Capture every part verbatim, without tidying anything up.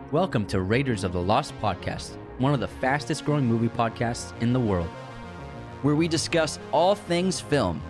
Welcome to Raiders of the Lost Podcast, one of the fastest growing movie podcasts in the world, where we discuss all things film.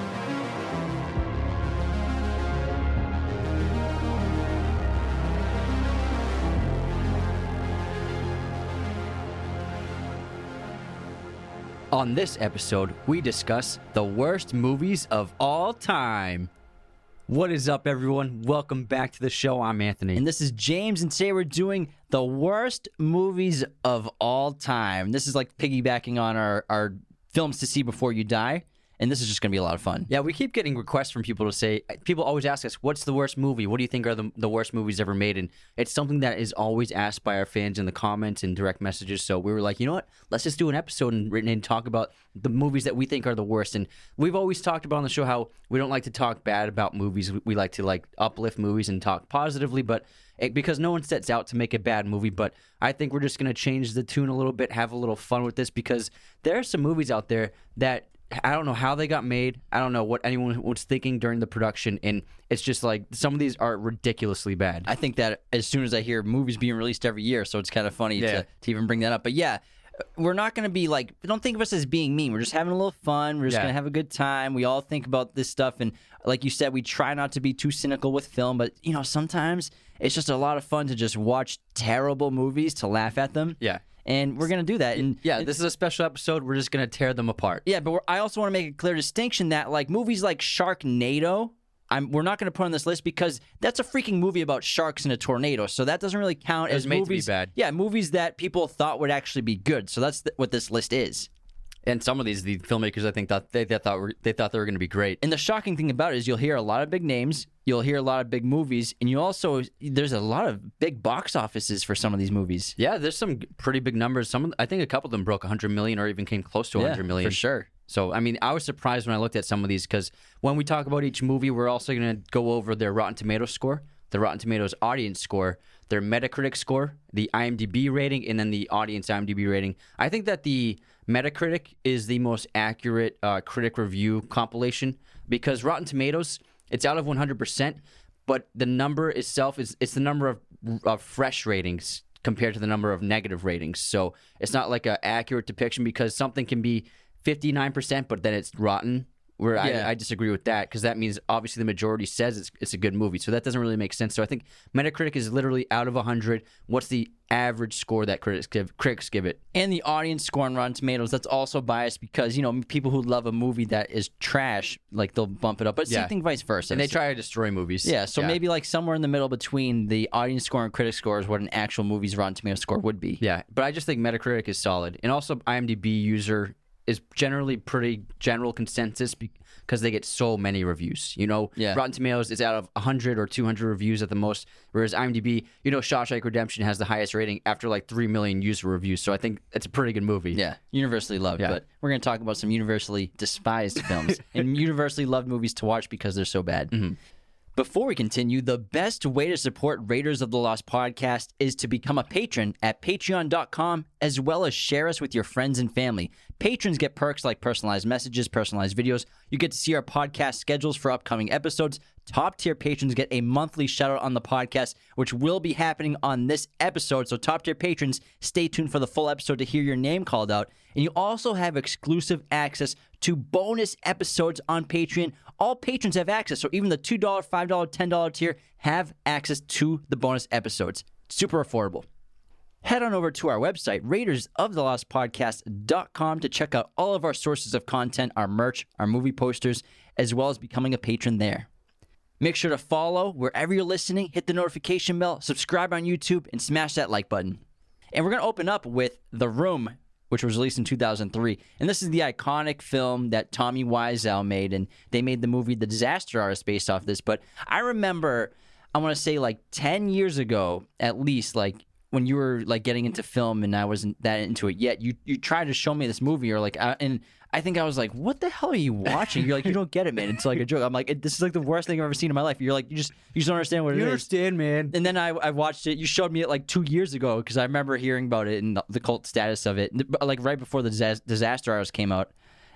On this episode, we discuss the worst movies of all time. What is up, everyone? Welcome back to the show. I'm Anthony. And this is James, and today we're doing the worst movies of all time. This is like piggybacking on our, our films to see before you die, and this is just going to be a lot of fun. Yeah, we keep getting requests from people to say, people always ask us, what's the worst movie? What do you think are the, the worst movies ever made? And it's something that is always asked by our fans in the comments and direct messages. So we were like, you know what? Let's just do an episode and, and talk about the movies that we think are the worst. And we've always talked about on the show how we don't like to talk bad about movies. We like to like uplift movies and talk positively, but it, because no one sets out to make a bad movie. But I think we're just going to change the tune a little bit, have a little fun with this, because there are some movies out there that I don't know how they got made. I don't know what anyone was thinking during the production, and it's just like some of these are ridiculously bad. I think that as soon as I hear movies being released every year, so it's kind of funny Yeah. to, to even bring that up. But yeah, we're not going to be like, don't think of us as being mean. We're just having a little fun. We're just Yeah. going to have a good time. We all think about this stuff, and like you said, we try not to be too cynical with film, but you know, sometimes it's just a lot of fun to just watch terrible movies to laugh at them. Yeah. And we're going to do that. And Yeah, this is a special episode. We're just going to tear them apart. Yeah, but we're, I also want to make a clear distinction that like movies like Sharknado, I'm, we're not going to put on this list because that's a freaking movie about sharks in a tornado. So that doesn't really count It was as made to be movies. bad. Yeah, movies that people thought would actually be good. So that's th- what this list is. And some of these, the filmmakers, I think, thought they, they thought were, they thought they were going to be great. And the shocking thing about it is you'll hear a lot of big names, you'll hear a lot of big movies, and you also there's a lot of big box offices for some of these movies. Yeah, there's some pretty big numbers. Some, of, I think, a couple of them broke one hundred million or even came close to one hundred million for sure. So, I mean, I was surprised when I looked at some of these because when we talk about each movie, we're also going to go over their Rotten Tomatoes score, the Rotten Tomatoes audience score, their Metacritic score, the IMDb rating, and then the audience IMDb rating. I think that the Metacritic is the most accurate uh, critic review compilation because Rotten Tomatoes, it's out of one hundred percent, but the number itself is it's the number of, of fresh ratings compared to the number of negative ratings. So it's not like an accurate depiction because something can be fifty-nine percent, but then it's rotten. Where Yeah. I, I disagree with that because that means obviously the majority says it's, it's a good movie. So that doesn't really make sense. So I think Metacritic is literally out of one hundred. What's the average score that critics give, critics give it? And the audience score on Rotten Tomatoes, that's also biased because, you know, people who love a movie that is trash, like they'll bump it up. But Yeah. same thing vice versa. And they try to destroy movies. Yeah, so maybe like somewhere in the middle between the audience score and critic score is what an actual movie's Rotten Tomatoes score would be. Yeah, but I just think Metacritic is solid. And also IMDb user is generally pretty general consensus because they get so many reviews. You know, Yeah. Rotten Tomatoes is out of one hundred or two hundred reviews at the most, whereas IMDb, you know, Shawshank Redemption has the highest rating after like three million user reviews. So I think it's a pretty good movie. Yeah, universally loved. Yeah. But we're going to talk about some universally despised films and universally loved movies to watch because they're so bad. Mm-hmm. Before we continue, the best way to support Raiders of the Lost Podcast is to become a patron at patreon dot com, as well as share us with your friends and family. Patrons get perks like personalized messages, personalized videos. You get to see our podcast schedules for upcoming episodes. Top-tier patrons get a monthly shout-out on the podcast, which will be happening on this episode. So top-tier patrons, stay tuned for the full episode to hear your name called out. And you also have exclusive access to bonus episodes on Patreon. All patrons have access, so even the two dollars, five dollars, ten dollars tier have access to the bonus episodes. Super affordable. Head on over to our website, raiders of the lost podcast dot com, to check out all of our sources of content, our merch, our movie posters, as well as becoming a patron there. Make sure to follow wherever you're listening, hit the notification bell, subscribe on YouTube, and smash that like button. And we're going to open up with The Room, which was released in two thousand three. And this is the iconic film that Tommy Wiseau made, and they made the movie The Disaster Artist based off this. But I remember, I want to say like ten years ago, at least, like when you were like getting into film and I wasn't that into it yet, you you tried to show me this movie, or like, I, and I think I was like, what the hell are you watching? You're like, you don't get it, man. It's like a joke. I'm like, it, this is like the worst thing I've ever seen in my life. You're like, you just you just don't understand what it You is. understand, man. And then I, I watched it. You showed me it like two years ago because I remember hearing about it and the, the cult status of it, like right before the Dis- Disaster Artist came out.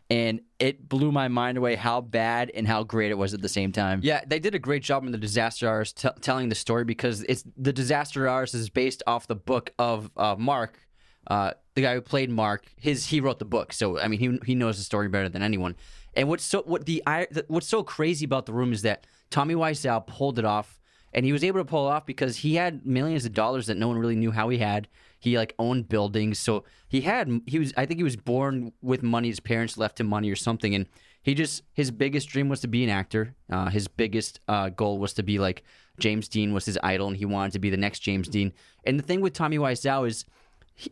and it blew my mind away how bad and how great it was at the same time. Yeah, they did a great job in the Disaster Artist t- telling the story because it's the Disaster Artist is based off the book of uh, Mark, uh, the guy who played Mark. His he wrote the book, so I mean he he knows the story better than anyone. And what's so what the I what's so crazy about The Room is that Tommy Wiseau pulled it off, and he was able to pull it off because he had millions of dollars that no one really knew how he had. He like owned buildings, so he had he was I think he was born with money. His parents left him money or something, and he just his biggest dream was to be an actor. Uh, his biggest uh, goal was to be like James Dean was his idol, and he wanted to be the next James Dean. And the thing with Tommy Wiseau is he,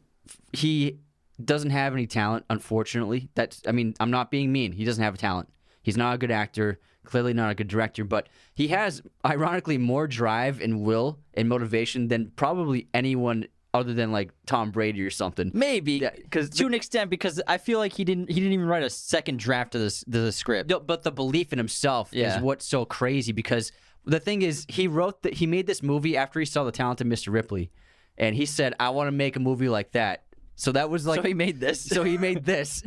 he doesn't have any talent, unfortunately. That's I mean I'm not being mean. He doesn't have a talent. He's not a good actor. Clearly not a good director, but he has ironically more drive and will and motivation than probably anyone other than like Tom Brady or something. Maybe, Yeah, 'cause to an extent, because I feel like he didn't he didn't even write a second draft of this to the script. No, but the belief in himself Yeah. is what's so crazy because the thing is he wrote that he made this movie after he saw The Talented Mister Ripley, and he said, I want to make a movie like that. So that was like So he made this. so he made this.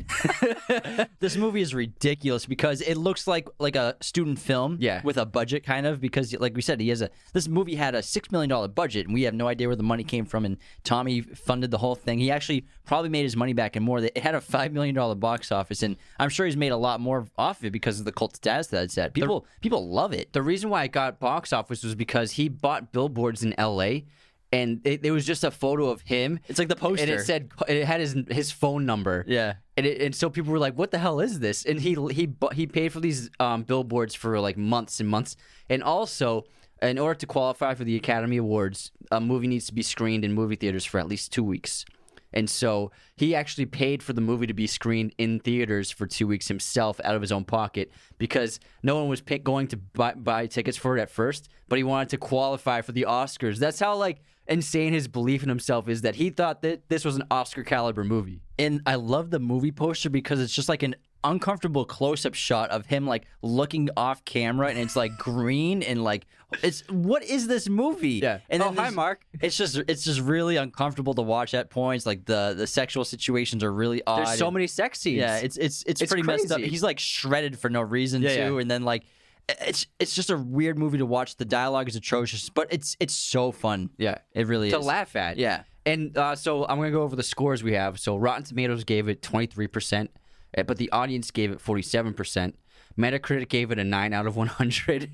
This movie is ridiculous because it looks like like a student film Yeah. with a budget kind of because like we said he has a this movie had a six million dollar budget and we have no idea where the money came from and Tommy funded the whole thing. He actually probably made his money back and more. It had a five million dollar box office and I'm sure he's made a lot more off it because of the cult status that it's at. People people love it. The reason why it got box office was because he bought billboards in L A, and it, it was just a photo of him. It's like the poster. And it said it had his his phone number. Yeah. And it, and so people were like, "What the hell is this?" And he he bu- he paid for these um, billboards for like months and months. And also, in order to qualify for the Academy Awards, a movie needs to be screened in movie theaters for at least two weeks. And so he actually paid for the movie to be screened in theaters for two weeks himself out of his own pocket because no one was pick, going to buy, buy tickets for it at first, but he wanted to qualify for the Oscars. That's how like insane his belief in himself is that he thought that this was an Oscar caliber movie. And I love the movie poster because it's just like an uncomfortable close-up shot of him like looking off camera and it's like green and like it's what is this movie? Yeah. And then Oh, hi, there's- Mark. It's just it's just really uncomfortable to watch at points. Like the the sexual situations are really odd. There's so and- many sex scenes. Yeah, it's it's it's, It's pretty messed up. crazy. He's like shredded for no reason Yeah, too, yeah. and then like it's it's just a weird movie to watch. The dialogue is atrocious, but it's it's so fun. yeah. It really To is. laugh at. Yeah. And uh, so I'm going to go over the scores we have. So Rotten Tomatoes gave it twenty-three percent, uh, but the audience gave it forty-seven percent. Metacritic gave it a nine out of one hundred.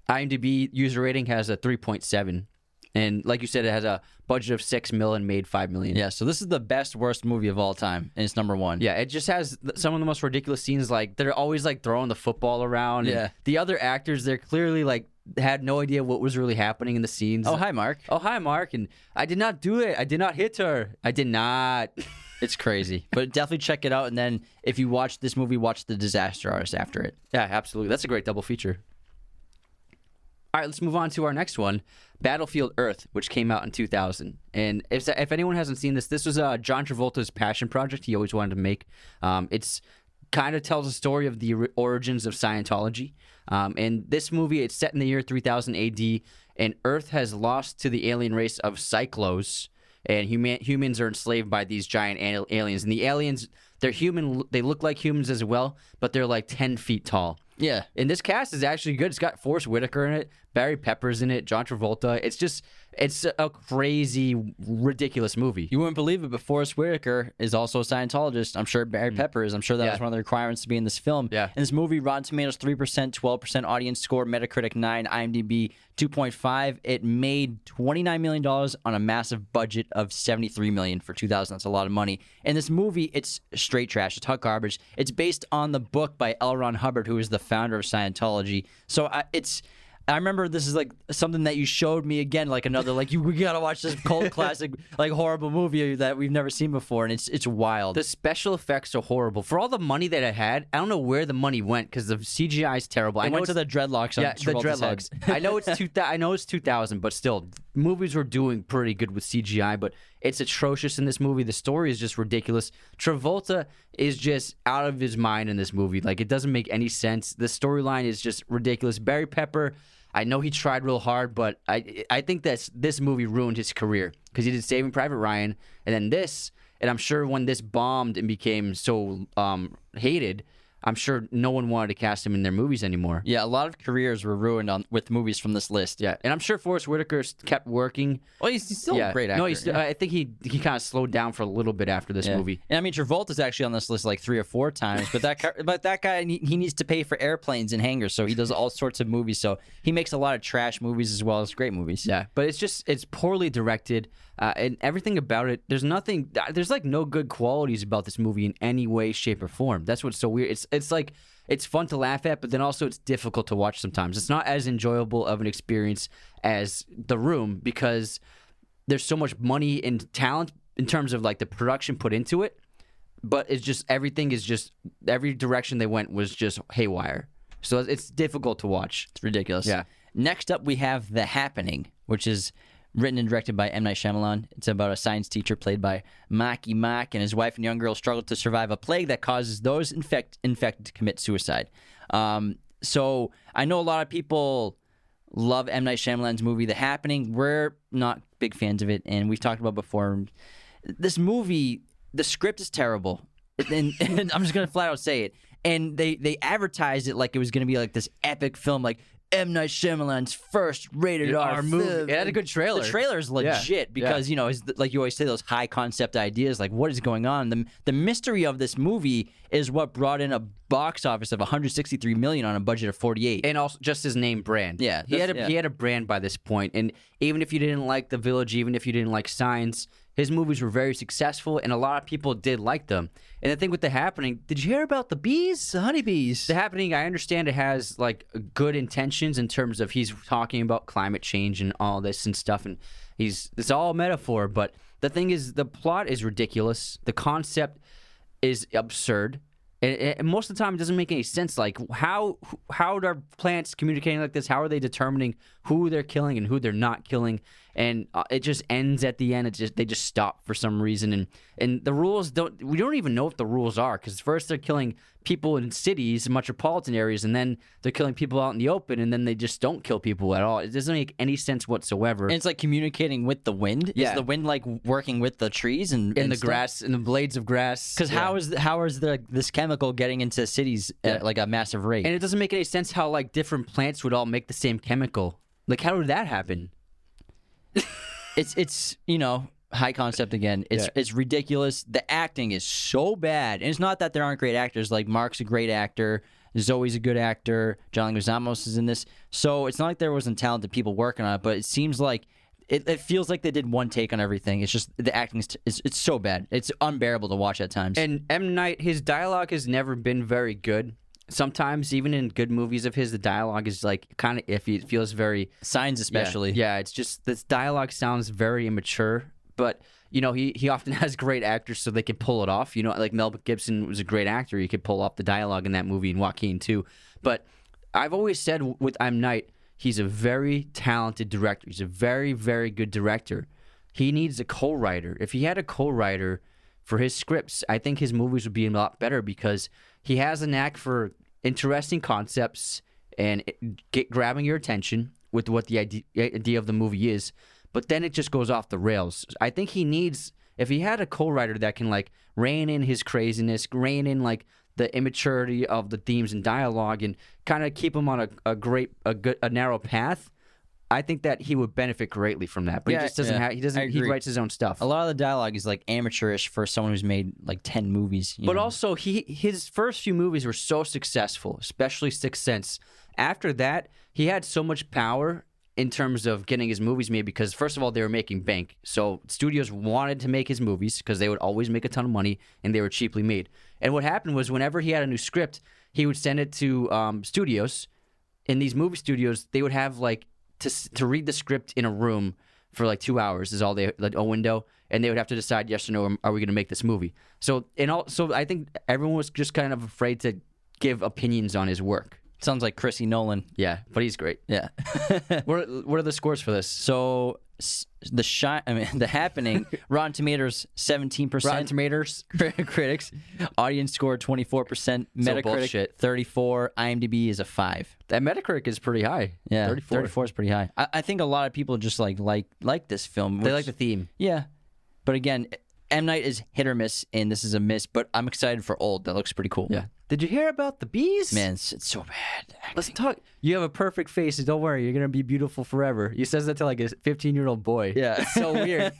IMDb user rating has a three point seven. And like you said, it has a budget of six mil and made five million. Yeah, so this is the best worst movie of all time, and it's number one. Yeah, it just has th- some of the most ridiculous scenes. Like they're always like throwing the football around. and Yeah. The other actors, they're clearly like had no idea what was really happening in the scenes. Oh, hi, Mark. Oh, hi, Mark. And I did not do it. I did not hit her. I did not. It's crazy, but definitely check it out. And then if you watch this movie, watch The Disaster Artist after it. Yeah, absolutely. That's a great double feature. All right, let's move on to our next one, Battlefield Earth, which came out in two thousand. And if if anyone hasn't seen this, this was uh, John Travolta's passion project he always wanted to make. Um, it's kind of tells a story of the ori- origins of Scientology. Um, and this movie, it's set in the year three thousand A D, and Earth has lost to the alien race of Cyclos, and human, humans are enslaved by these giant al- aliens. And the aliens, they're human, they look like humans as well, but they're like ten feet tall. Yeah. And this cast is actually good. It's got Forrest Whitaker in it, Barry Pepper's in it, John Travolta. It's just, it's a crazy, ridiculous movie. You wouldn't believe it, but Forrest Whitaker is also a Scientologist. I'm sure Barry Pepper is. I'm sure that Yeah. was one of the requirements to be in this film. Yeah. In this movie, Rotten Tomatoes three percent, twelve percent audience score, Metacritic nine, IMDb two point five. It made twenty-nine million dollars on a massive budget of seventy-three million dollars for two thousand. That's a lot of money. In this movie, it's straight trash. It's hot garbage. It's based on the book by L. Ron Hubbard, who is the founder of Scientology. So I, it's... I remember this is like something that you showed me again, like another, like you we gotta watch this cult classic, like horrible movie that we've never seen before, and it's it's wild. The special effects are horrible. For all the money that it had, I don't know where the money went because the C G I is terrible. I I know went to it's- the dreadlocks. On yeah, the Travolta's head. dreadlocks. I know it's two. I know it's two thousand, but still, movies were doing pretty good with C G I. But it's atrocious in this movie. The story is just ridiculous. Travolta is just out of his mind in this movie. Like it doesn't make any sense. The storyline is just ridiculous. Barry Pepper, I know he tried real hard, but I I think that this movie ruined his career because he did Saving Private Ryan, and then this, and I'm sure when this bombed and became so um, hated, I'm sure no one wanted to cast him in their movies anymore. Yeah, a lot of careers were ruined on with movies from this list. Yeah, and I'm sure Forrest Whitaker kept working. Well, he's, he's still yeah. a great actor. No, he's, yeah. I think he he kind of slowed down for a little bit after this Yeah. movie. And I mean, Travolta's actually on this list like three or four times, but that ca- but that guy he he needs to pay for airplanes and hangars, so he does all sorts of movies. So he makes a lot of trash movies as well as great movies. Yeah, but it's just it's poorly directed, uh, and everything about it. There's nothing. There's like no good qualities about this movie in any way, shape, or form. That's what's so weird. It's it's like it's fun to laugh at, but then also it's difficult to watch sometimes. It's not as enjoyable of an experience as The Room because there's so much money and talent in terms of like the production put into it, but it's just everything is just every direction they went was just haywire. So it's difficult to watch. It's ridiculous. Yeah. Next up, we have The Happening, which is written and directed by M. Night Shyamalan. It's about a science teacher played by Marky Mark and his wife and young girl struggle to survive a plague that causes those infect, infected to commit suicide. Um, so I know a lot of people love M. Night Shyamalan's movie, The Happening. We're not big fans of it, and we've talked about before. This movie, the script is terrible. And, and I'm just going to flat out say it. And they, they advertised it like it was going to be like this epic film, like M. Night Shyamalan's first rated R Our movie. movie. It had a good trailer. The trailer is legit Yeah. because, Yeah. you know, it's like you always say, those high concept ideas, like what is going on? The, the mystery of this movie is what brought in a box office of one hundred sixty-three million dollars on a budget of forty-eight. And also just his name brand. Yeah, he had a, that's- yeah. he had a brand by this point, and even if you didn't like The Village, even if you didn't like Signs, his movies were very successful, and a lot of people did like them. And the thing with The Happening, did you hear about the bees, the honeybees? The Happening, I understand it has like good intentions in terms of he's talking about climate change and all this and stuff, and he's it's all a metaphor. But the thing is, the plot is ridiculous. The concept is absurd. And, and most of the time, it doesn't make any sense. Like, how how are plants communicating like this? How are they determining who they're killing and who they're not killing? And uh, it just ends at the end. It just they just stop for some reason. And and the rules don't. We don't even know what the rules are because first they're killing people in cities, metropolitan areas, and then they're killing people out in the open, and then they just don't kill people at all. It doesn't make any sense whatsoever. And it's like communicating with the wind. Yeah. Is the wind like working with the trees and in and the stuff? grass, in the blades of grass. Because Yeah. how is the, how is the this chemical getting into cities at like a massive rate? And it doesn't make any sense how like different plants would all make the same chemical. Like, how did that happen? it's it's you know high concept again. It's Yeah. it's ridiculous. The acting is so bad, and it's not that there aren't great actors. Like Mark's a great actor, Zoe's a good actor, John Leguizamo is in this. So it's not like there wasn't talented people working on it, but it seems like. It, it feels like they did one take on everything. It's just the acting is t- it's, it's so bad. It's unbearable to watch at times. And M. Night, his dialogue has never been very good. Sometimes, even in good movies of his, the dialogue is like kind of iffy. It feels very Signs especially. Yeah, yeah, it's just this dialogue sounds very immature. But you know, he he often has great actors, so they can pull it off. You know, like Mel Gibson was a great actor. He could pull off the dialogue in that movie, and Joaquin too. But I've always said with M. Night, he's a very talented director. He's a very, very good director. He needs a co-writer. If he had a co-writer for his scripts, I think his movies would be a lot better because he has a knack for interesting concepts and it- get grabbing your attention with what the idea, idea of the movie is. But then it just goes off the rails. I think he needs, if he had a co-writer that can like rein in his craziness, rein in like the immaturity of the themes and dialogue, and kind of keep him on a, a great, a good, a narrow path. I think that he would benefit greatly from that. But Yeah, he just doesn't yeah, have. He doesn't. I He agree. writes his own stuff. A lot of the dialogue is like amateurish for someone who's made like ten movies. you But know? also, he his first few movies were so successful, especially Sixth Sense. After that, he had so much power in terms of getting his movies made because, first of all, they were making bank. So studios wanted to make his movies because they would always make a ton of money and they were cheaply made. And what happened was whenever he had a new script, he would send it to um, studios. In these movie studios, they would have like to to read the script in a room for like two hours is all they like a window, and they would have to decide yes or no, are we going to make this movie? So and all so I think everyone was just kind of afraid to give opinions on his work. Sounds like Chrissy Nolan. Yeah, but he's great. Yeah. What are, what are the scores for this? So s- the shi- I mean, the Happening, Rotten Tomatoes seventeen Rotten percent, Tomatoes. critics, audience score twenty-four percent, So Metacritic bullshit. thirty-four, IMDb is a five. That Metacritic is pretty high. Yeah, thirty-four. thirty-four is pretty high. I, I think a lot of people just like like like this film. They which- like the theme. yeah, but again, M. Night is hit or miss, and this is a miss, but I'm excited for Old. That looks pretty cool. Yeah. Did you hear about the bees? Man, it's, it's so bad. Let's talk. You have a perfect face. Don't worry. You're going to be beautiful forever. He says that to like a fifteen-year-old boy. Yeah. It's so weird.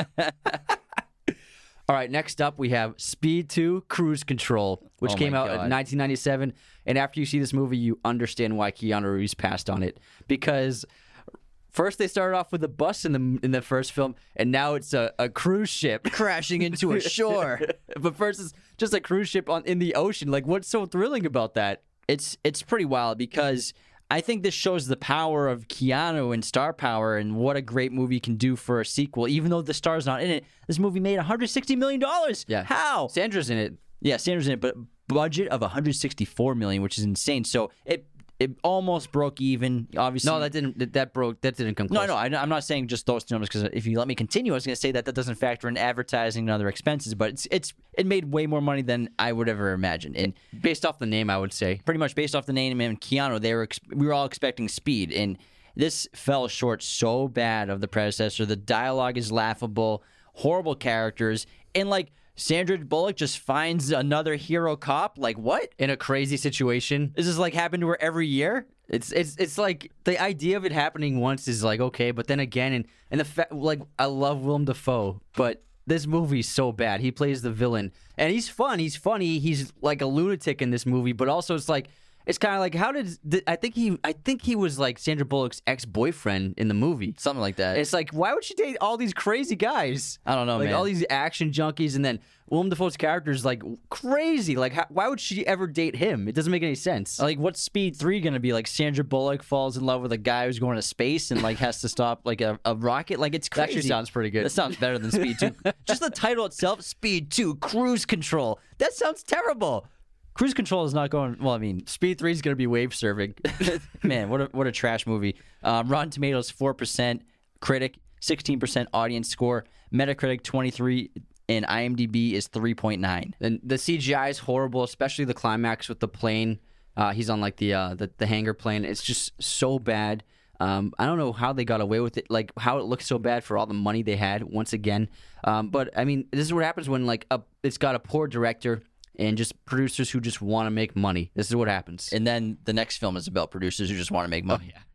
All right, next up we have Speed two Cruise Control, which Oh came my out God. in nineteen ninety-seven. And after you see this movie, you understand why Keanu Reeves passed on it. Because first they started off with a bus in the in the first film, and now it's a, a cruise ship. Crashing into a shore. But first it's just a cruise ship on in the ocean. Like, what's so thrilling about that? It's it's pretty wild because I think this shows the power of Keanu and star power and what a great movie can do for a sequel. Even though the star's not in it, this movie made one hundred sixty million dollars. Yeah. How? Sandra's in it. Yeah, Sandra's in it, but budget of one hundred sixty-four million dollars, which is insane. So it it almost broke even. Obviously, No, that didn't. That, that broke. That didn't come No, close. no, I, I'm not saying just those two numbers because if you let me continue, I was going to say that that doesn't factor in advertising and other expenses, but it's it's it made way more money than I would ever imagine. And Based off the name, I would say. pretty much based off the name and Keanu, they were ex- we were all expecting Speed, and this fell short so bad of the predecessor. The dialogue is laughable, horrible characters, and like Sandra Bullock just finds another hero cop. Like what? In a crazy situation. Does this like happen to her every year? It's it's it's like the idea of it happening once is like okay, but then again, and and the fact like I love Willem Dafoe, but this movie's so bad. He plays the villain, and he's fun. He's funny. He's like a lunatic in this movie, but also it's like it's kind of like how did th- I think he I think he was like Sandra Bullock's ex boyfriend in the movie. Something like that. It's like why would she date all these crazy guys? I don't know, like man. all these action junkies, and then Willem Dafoe's character is like crazy. Like how, why would she ever date him? It doesn't make any sense. Like, what's Speed three going to be? Like, Sandra Bullock falls in love with a guy who's going to space and, like, has to stop, like, a, a rocket? Like, it's That crazy. actually sounds pretty good. That sounds better than Speed two. Just the title itself, Speed two, Cruise Control. That sounds terrible. Cruise Control is not going, well, I mean, Speed three is gonna be wave surfing. man, what a, what a trash movie. Um, Rotten Tomatoes, four percent. Critic, sixteen percent audience score. Metacritic, twenty-three, and IMDb is three point nine. And the C G I is horrible, especially the climax with the plane. Uh, he's on like the, uh, the the hangar plane. It's just so bad. Um, I don't know how they got away with it, like how it looks so bad for all the money they had. Once again, um, but I mean, this is what happens when like a, it's got a poor director and just producers who just want to make money. This is what happens. And then the next film is about producers who just want to make money. Oh, yeah.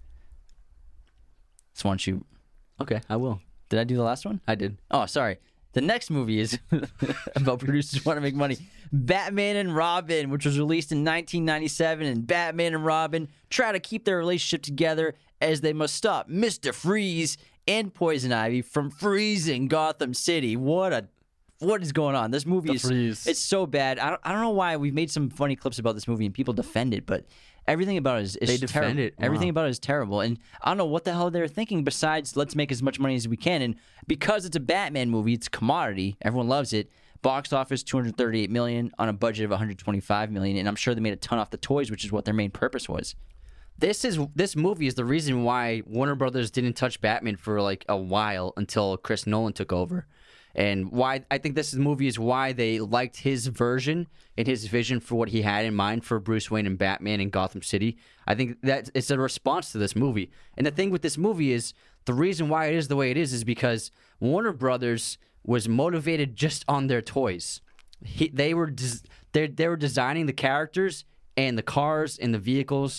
So why don't you... Okay, I will. Did I do the last one? I did. Oh, sorry. The next movie is about producers who want to make money. Batman and Robin, which was released in nineteen ninety-seven, and Batman and Robin try to keep their relationship together as they must stop Mister Freeze and Poison Ivy from freezing Gotham City. What a what is going on? This movie The is freeze. it's so bad. I don't I don't know why we've made some funny clips about this movie and people defend it, but everything about it is, is They defend terrible. it. Everything Wow. about it is terrible. And I don't know what the hell they're thinking besides let's make as much money as we can. And because it's a Batman movie, it's a commodity. Everyone loves it. Box office two hundred thirty-eight million on a budget of one hundred twenty-five million, and I'm sure they made a ton off the toys, which is what their main purpose was. This is this movie is the reason why Warner Brothers didn't touch Batman for like a while until Chris Nolan took over. And why I think this movie is why they liked his version and his vision for what he had in mind for Bruce Wayne and Batman in Gotham City. I think that it's a response to this movie. And the thing with this movie is the reason why it is the way it is is because Warner Brothers was motivated just on their toys. He, they were des- they they were designing the characters and the cars and the vehicles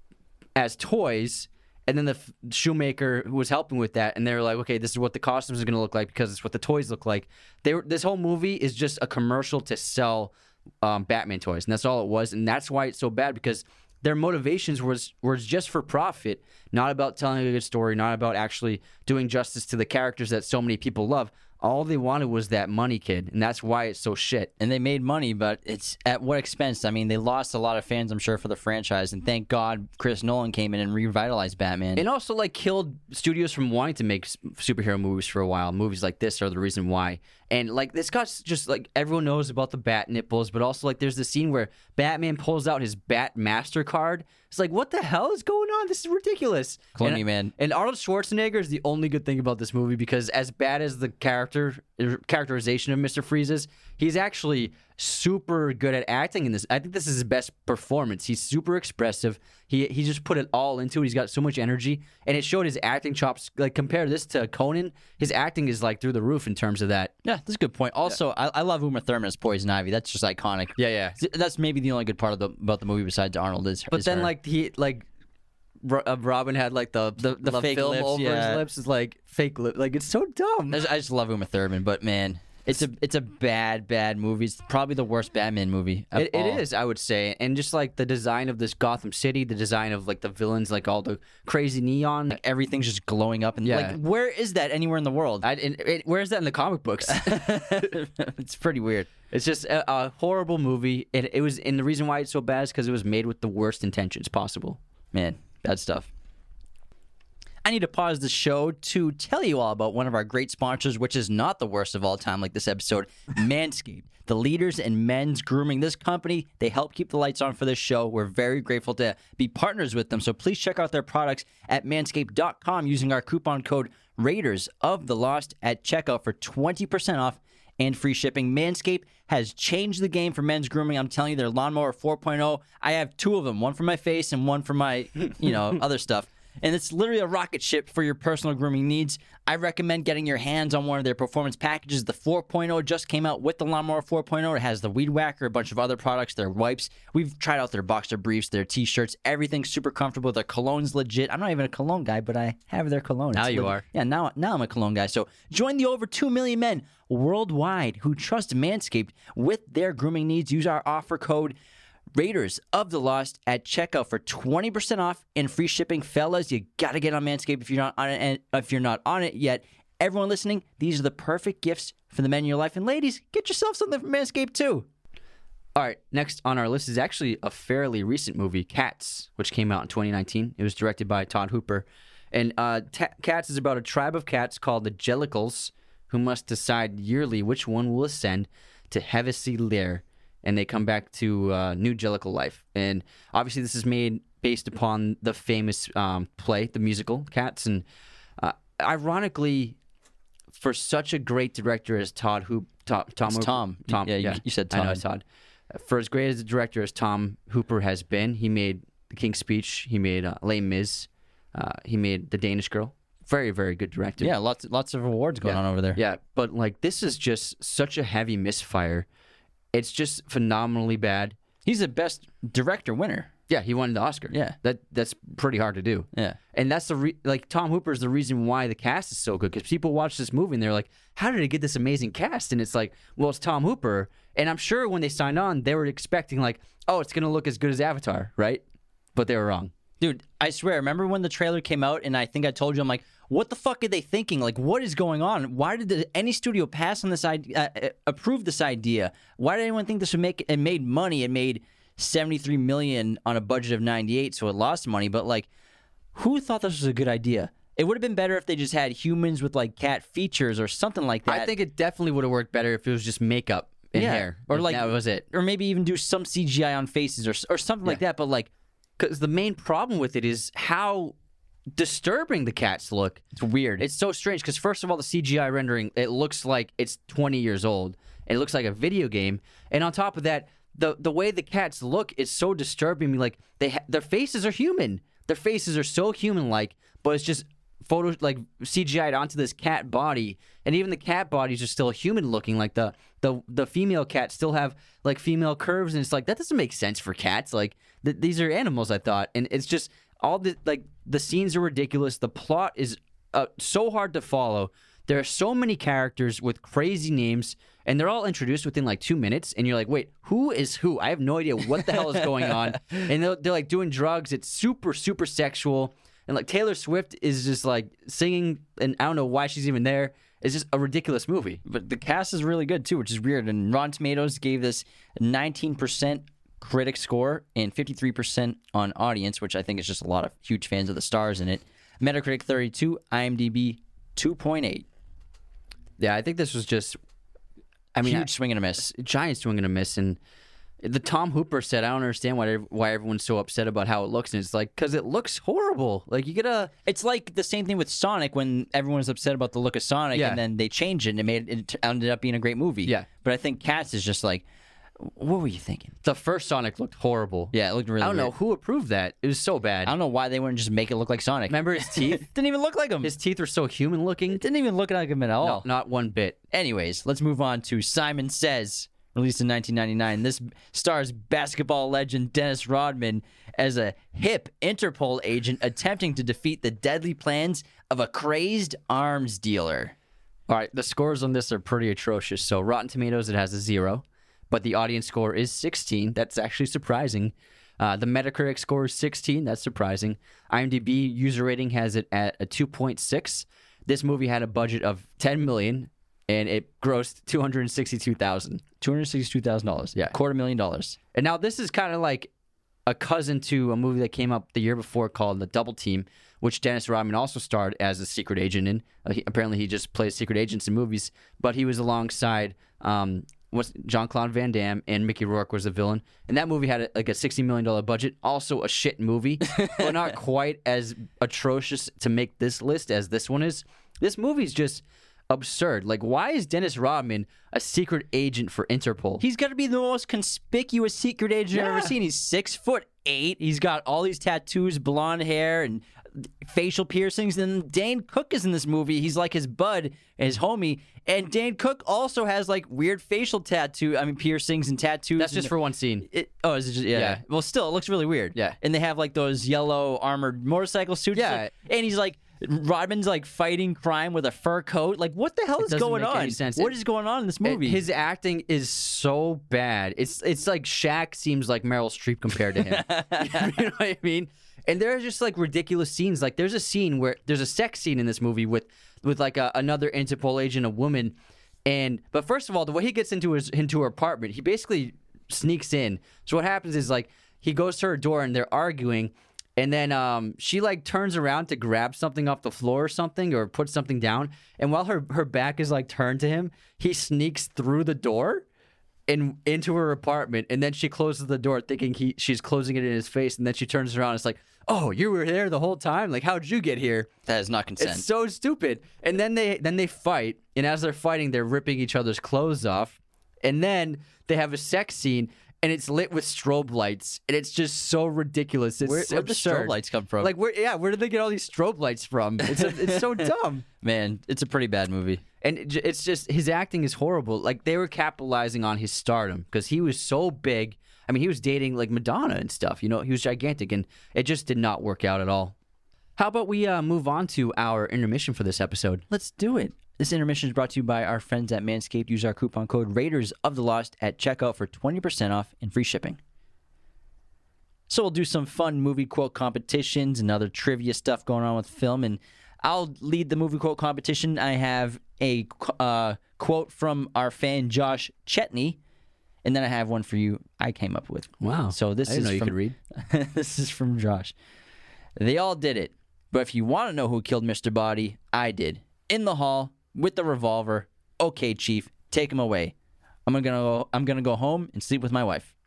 as toys. And then the f- shoemaker who was helping with that, and they were like, okay, this is what the costumes are going to look like because it's what the toys look like. They were, this whole movie is just a commercial to sell um, Batman toys, and that's all it was. And that's why it's so bad because their motivations was was just for profit, not about telling a good story, not about actually doing justice to the characters that so many people love. All they wanted was that money, kid, and that's why it's so shit. And they made money, but it's at what expense? I mean, they lost a lot of fans, I'm sure, for the franchise. And thank God Chris Nolan came in and revitalized Batman. And also, like, killed studios from wanting to make s- superhero movies for a while. Movies like this are the reason why. And, like, this got s- just, like, everyone knows about the bat nipples, but also, like, there's this scene where Batman pulls out his Bat MasterCard. It's like, what the hell is going on? This is ridiculous. Clooney, and, man. And Arnold Schwarzenegger is the only good thing about this movie because as bad as the character er, characterization of Mister Freeze is, he's actually super good at acting in this. I think this is his best performance. He's super expressive. He he just put it all into it. He's got so much energy, and it showed his acting chops. Like, compare this to Conan, his acting is like through the roof in terms of that. Yeah, that's a good point. Also, yeah. I, I love Uma Thurman as Poison Ivy. That's just iconic. Yeah, yeah. That's maybe the only good part of the about the movie besides Arnold is. But is then her. like he like. Uh, Robin had like the the, the, the fake film lips, over yeah. his lips is like fake lip. Like, it's so dumb. I just, I just love Uma Thurman, but man, it's a it's a bad bad movie. It's probably the worst Batman movie. Of It, it all. is, I would say, and just like the design of this Gotham City, the design of like the villains, like all the crazy neon. Like, everything's just glowing up, and Yeah. like, where is that anywhere in the world? I, and it, where's that in the comic books? It's pretty weird. It's just a, a horrible movie. It, it was, and the reason why it's so bad is because it was made with the worst intentions possible. Man, bad stuff. I need to pause the show to tell you all about one of our great sponsors, which is not the worst of all time like this episode, Manscaped, the leaders in men's grooming. This company, they help keep the lights on for this show. We're very grateful to be partners with them, so please check out their products at manscaped dot com using our coupon code Raiders of the Lost at checkout for twenty percent off and free shipping. Manscaped has changed the game for men's grooming. I'm telling you, their Lawnmower four point oh, I have two of them, one for my face and one for my, you know, other stuff. And it's literally a rocket ship for your personal grooming needs. I recommend getting your hands on one of their performance packages. The four point oh just came out with the Lawnmower four point oh. It has the Weed Whacker, a bunch of other products, their wipes. We've tried out their boxer briefs, their t-shirts, everything's super comfortable. Their cologne's legit. I'm not even a cologne guy, but I have their cologne. Now It's you legit. are. Yeah, now, now I'm a cologne guy. So join the over two million men worldwide who trust Manscaped with their grooming needs. Use our offer code Raiders of the Lost at checkout for twenty percent off and free shipping. Fellas, you got to get on Manscaped if you're not on it. And if you're not on it yet, everyone listening, these are the perfect gifts for the men in your life. And ladies, get yourself something from Manscaped too. All right, next on our list is actually a fairly recent movie, Cats, which came out in twenty nineteen. It was directed by Todd Hooper. And uh, Ta- Cats is about a tribe of cats called the Jellicles who must decide yearly which one will ascend to Hevesy Lair. And they come back to uh, new Jellicle life. And obviously this is made based upon the famous um, play, the musical, Cats. And uh, ironically, for such a great director as Todd Hooper, Tom, Tom, It's Hooper, Tom. Tom, Yeah, you- you said I know Todd. it's Todd. For as great as a director as Tom Hooper has been, he made The King's Speech, he made uh, Les Mis, uh, he made The Danish Girl. Very, very good director. Yeah, lots lots of awards going Yeah. on over there. Yeah, but like this is just such a heavy misfire. It's just phenomenally bad. He's the best director winner. Yeah, he won the Oscar. Yeah. that that's pretty hard to do. Yeah. And that's the re- like Tom Hooper is the reason why the cast is so good, because people watch this movie and they're like, how did it get this amazing cast? And it's like, well, it's Tom Hooper. And I'm sure when they signed on, they were expecting like, oh, it's gonna look as good as Avatar, right? But they were wrong. Dude, I swear, remember when the trailer came out and I think I told you, I'm like, what the fuck are they thinking? Like, what is going on? Why did the, any studio pass on this idea, uh, approve this idea? Why did anyone think this would make, it made money? It made seventy-three million dollars on a budget of ninety-eight, so it lost money. But, like, who thought this was a good idea? It would have been better if they just had humans with, like, cat features or something like that. I think it definitely would have worked better if it was just makeup and Yeah. hair. Or If like- that was it. Or maybe even do some C G I on faces or, or something like Yeah. that. But, like, Because the main problem with it is how disturbing the cats look. it's weird. It's so strange because first of all, the C G I rendering, it looks like it's twenty years old. It looks like a video game, and on top of that, the the way the cats look is so disturbing. Me, like they ha- their faces are human. Their faces are so human-like, but it's just photo like C G I'd onto this cat body, and even the cat bodies are still human-looking. Like the the the female cats still have like female curves, and it's like that doesn't make sense for cats. Like th- these are animals, I thought, and it's just all the like the scenes are ridiculous. The plot is uh, so hard to follow. There are so many characters with crazy names, and they're all introduced within like two minutes. And you're like, wait, who is who? I have no idea what the hell is going on. And they're, they're like doing drugs. It's super, super sexual. And like Taylor Swift is just like singing, and I don't know why she's even there. It's just a ridiculous movie. But the cast is really good too, which is weird. And Rotten Tomatoes gave this nineteen percent critic score and fifty-three percent on audience, which I think is just a lot of huge fans of the stars in it. Metacritic thirty-two, IMDb two point eight. Yeah, I think this was just, I mean, Huge I- swing and a miss. giant swing and a miss. And the Tom Hooper said, I don't understand why why everyone's so upset about how it looks. And it's like, because it looks horrible. Like, you gotta. It's like the same thing with Sonic when everyone was upset about the look of Sonic Yeah. and then they changed it and it made it ended up being a great movie. Yeah. But I think Cats is just like, What were you thinking? The first Sonic looked horrible. Yeah, it looked really I don't weird. know who approved that. It was so bad. I don't know why they wouldn't just make it look like Sonic. Remember his teeth? Didn't even look like him. His teeth were so human looking. It didn't even look like him at all. No, not one bit. Anyways, let's move on to Simon Says, released in nineteen ninety-nine. This stars basketball legend Dennis Rodman as a hip Interpol agent attempting to defeat the deadly plans of a crazed arms dealer. All right, the scores on this are pretty atrocious. So Rotten Tomatoes, it has a zero, but the audience score is sixteen. That's actually surprising. Uh, the Metacritic score is sixteen. That's surprising. IMDb user rating has it at a two point six. This movie had a budget of ten million dollars, and it grossed two hundred sixty-two thousand dollars. two hundred sixty-two thousand dollars. Yeah. Quarter million dollars. And now this is kind of like a cousin to a movie that came up the year before called The Double Team, which Dennis Rodman also starred as a secret agent in. Uh, he, apparently, he just plays secret agents in movies, but he was alongside um, what's Jean-Claude Van Damme, and Mickey Rourke was the villain. And that movie had a, like a sixty million dollars budget, also a shit movie, but not quite as atrocious to make this list as this one is. This movie's just absurd. Like, why is Dennis Rodman a secret agent for Interpol? He's got to be the most conspicuous secret agent I've Yeah. ever seen. He's six foot eight. He's got all these tattoos, blonde hair, and facial piercings. And Dane Cook is in this movie. He's like his bud, his homie. And Dane Cook also has like weird facial tattoo. I mean, piercings and tattoos. That's just and- for one scene. It, oh, is it just yeah. Yeah. Well, still, it looks really weird. Yeah. And they have like those yellow armored motorcycle suits. Yeah. And he's like Rodman's like fighting crime with a fur coat. Like, what the hell is doesn't going make on? any sense. What It- is going on in this movie? His acting is so bad. It's it's like Shaq seems like Meryl Streep compared to him. You know what I mean? And there are just like ridiculous scenes. Like there's a scene where there's a sex scene in this movie with with like a, another Interpol agent, a woman. And but first of all, the way he gets into his into her apartment, he basically sneaks in. So what happens is like he goes to her door and they're arguing. And then um, she like turns around to grab something off the floor or something, or put something down. And while her, her back is like turned to him, he sneaks through the door and into her apartment. And then she closes the door, thinking he she's closing it in his face. And then she turns around. And it's like, oh, you were there the whole time. Like, how'd you get here? that is not consent. It's so stupid. And then they then they fight. And as they're fighting, they're ripping each other's clothes off. And then they have a sex scene. And it's lit with strobe lights, and it's just so ridiculous. It's Where, where'd the absurd. strobe lights come from? Like, where? Yeah, where did they get all these strobe lights from? It's a, it's so dumb, man, it's a pretty bad movie. and it, j- it's just his acting is horrible. Like they were capitalizing on his stardom because he was so big. I mean, he was dating like Madonna and stuff. You know, he was gigantic, and it just did not work out at all. How about we uh, move on to our intermission for this episode? Let's do it. This intermission is brought to you by our friends at Manscaped. Use our coupon code Raiders of the Lost at checkout for twenty percent off and free shipping. So we'll do some fun movie quote competitions and other trivia stuff going on with film. And I'll lead the movie quote competition. I have a uh, quote from our fan Josh Chetney, and then I have one for you I came up with. Wow. So this I didn't is know you from, could read. this is from Josh. They all did it, but if you want to know who killed Mister Body, I did. In the hall with the revolver. Okay, Chief, take him away. I'm gonna go. I'm gonna go home and sleep with my wife.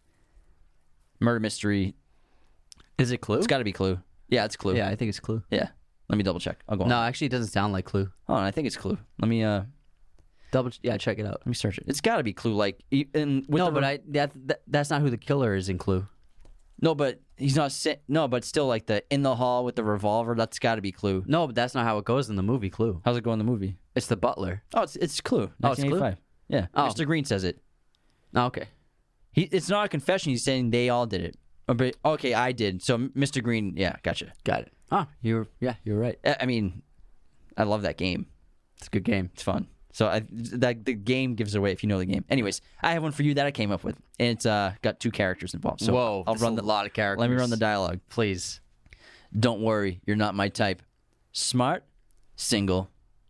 Murder mystery. Is it Clue? It's got to be Clue. Yeah, it's Clue. Yeah, I think it's Clue. Yeah. Let me double check. I'll go. No, on. actually, it doesn't sound like Clue. Oh, I think it's Clue. Let me uh, Double, yeah, check it out. let me search it. It's got to be Clue. Like, e- and with no, the but re- I that, that that's not who the killer is in Clue. no, but he's not. Si- no, but still, like the in the hall with the revolver. That's got to be Clue. No, but that's not how it goes in the movie Clue. How's it go in the movie? It's the butler. Oh, it's it's Clue. Oh, it's Clue? nineteen eighty-five. Yeah. Oh. Mister Green says it. Oh, okay. He, it's not a confession. He's saying they all did it. Oh, but okay, I did. So Mister Green, yeah, gotcha. Got it. Ah, you're yeah, you're right. I I mean, I love that game. It's a good game. It's fun. So I, that the game gives it away if you know the game. Anyways, I have one for you that I came up with, and it's uh got two characters involved. So Whoa, I'll that's run a the lot of characters. Let me run the dialogue. please. Don't worry, you're not my type. Smart, single.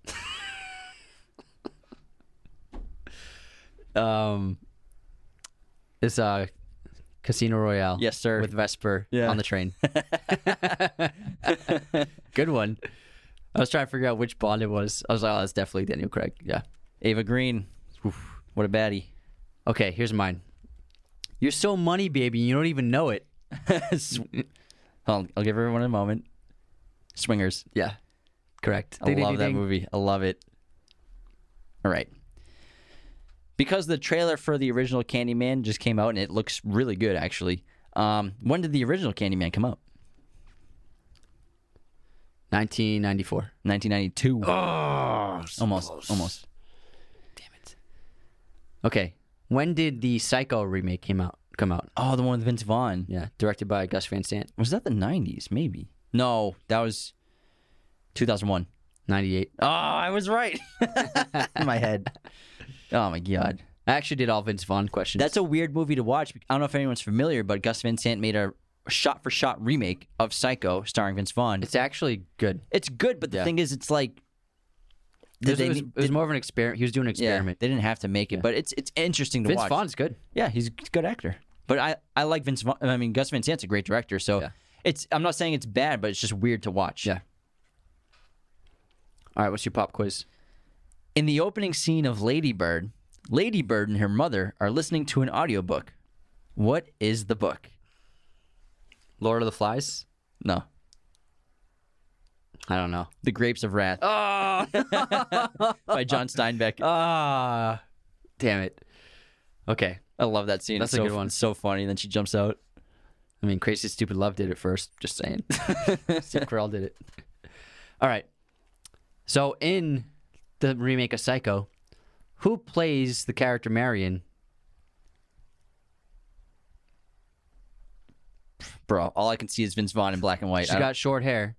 Um, it's uh, Casino Royale. Yes, sir. With Vesper Yeah. on the train. Good one. I was trying to figure out which Bond it was. I was like, oh, that's definitely Daniel Craig. Yeah. Ava Green. Oof, what a baddie. Okay, here's mine. You're so money, baby. You don't even know it. Sw- I'll, I'll give everyone a moment. Swingers. Yeah. Correct. I love that Ding-ding-ding-ding. movie. I love it. All right. because the trailer for the original Candyman just came out and it looks really good, actually. Um, when did the original Candyman come out? nineteen ninety-four. nineteen ninety-two. Oh, almost, almost. Damn it. Okay, when did the Psycho remake came out? Come out? Oh, the one with Vince Vaughn. Yeah, directed by Gus Van Sant. Was that the nineties? Maybe. No, that was two thousand one. ninety-eight. Oh, I was right. In my head. Oh my god. I actually did all Vince Vaughn questions. That's a weird movie to watch. I don't know if anyone's familiar, but Gus Van Sant made a shot-for-shot remake of Psycho starring Vince Vaughn. It's actually good. It's good, but the Yeah. thing is, it's like... It was, they it was, need- it was more of an experiment. He was doing an yeah, experiment. they didn't have to make it, Yeah. but it's it's interesting to Vince watch. Vaughn's good. Yeah, he's a good actor. But I, I like Vince Vaughn. I mean, Gus Van Sant's a great director, so Yeah. it's. I'm not saying it's bad, but it's just weird to watch. Yeah. All right, what's your pop quiz? In the opening scene of Lady Bird, Lady Bird and her mother are listening to an audiobook. What is the book? Lord of the Flies? No. I don't know. The Grapes of Wrath Oh! by John Steinbeck. Ah, damn it. Okay. I love that scene. That's It's a so, good one. it's so funny. And then she jumps out. I mean, Crazy Stupid Love did it first. Just saying. Steve Carell did it. All right. So in the remake of Psycho, who plays the character Marion? Bro, all I can see is Vince Vaughn in black and white. She I got short hair.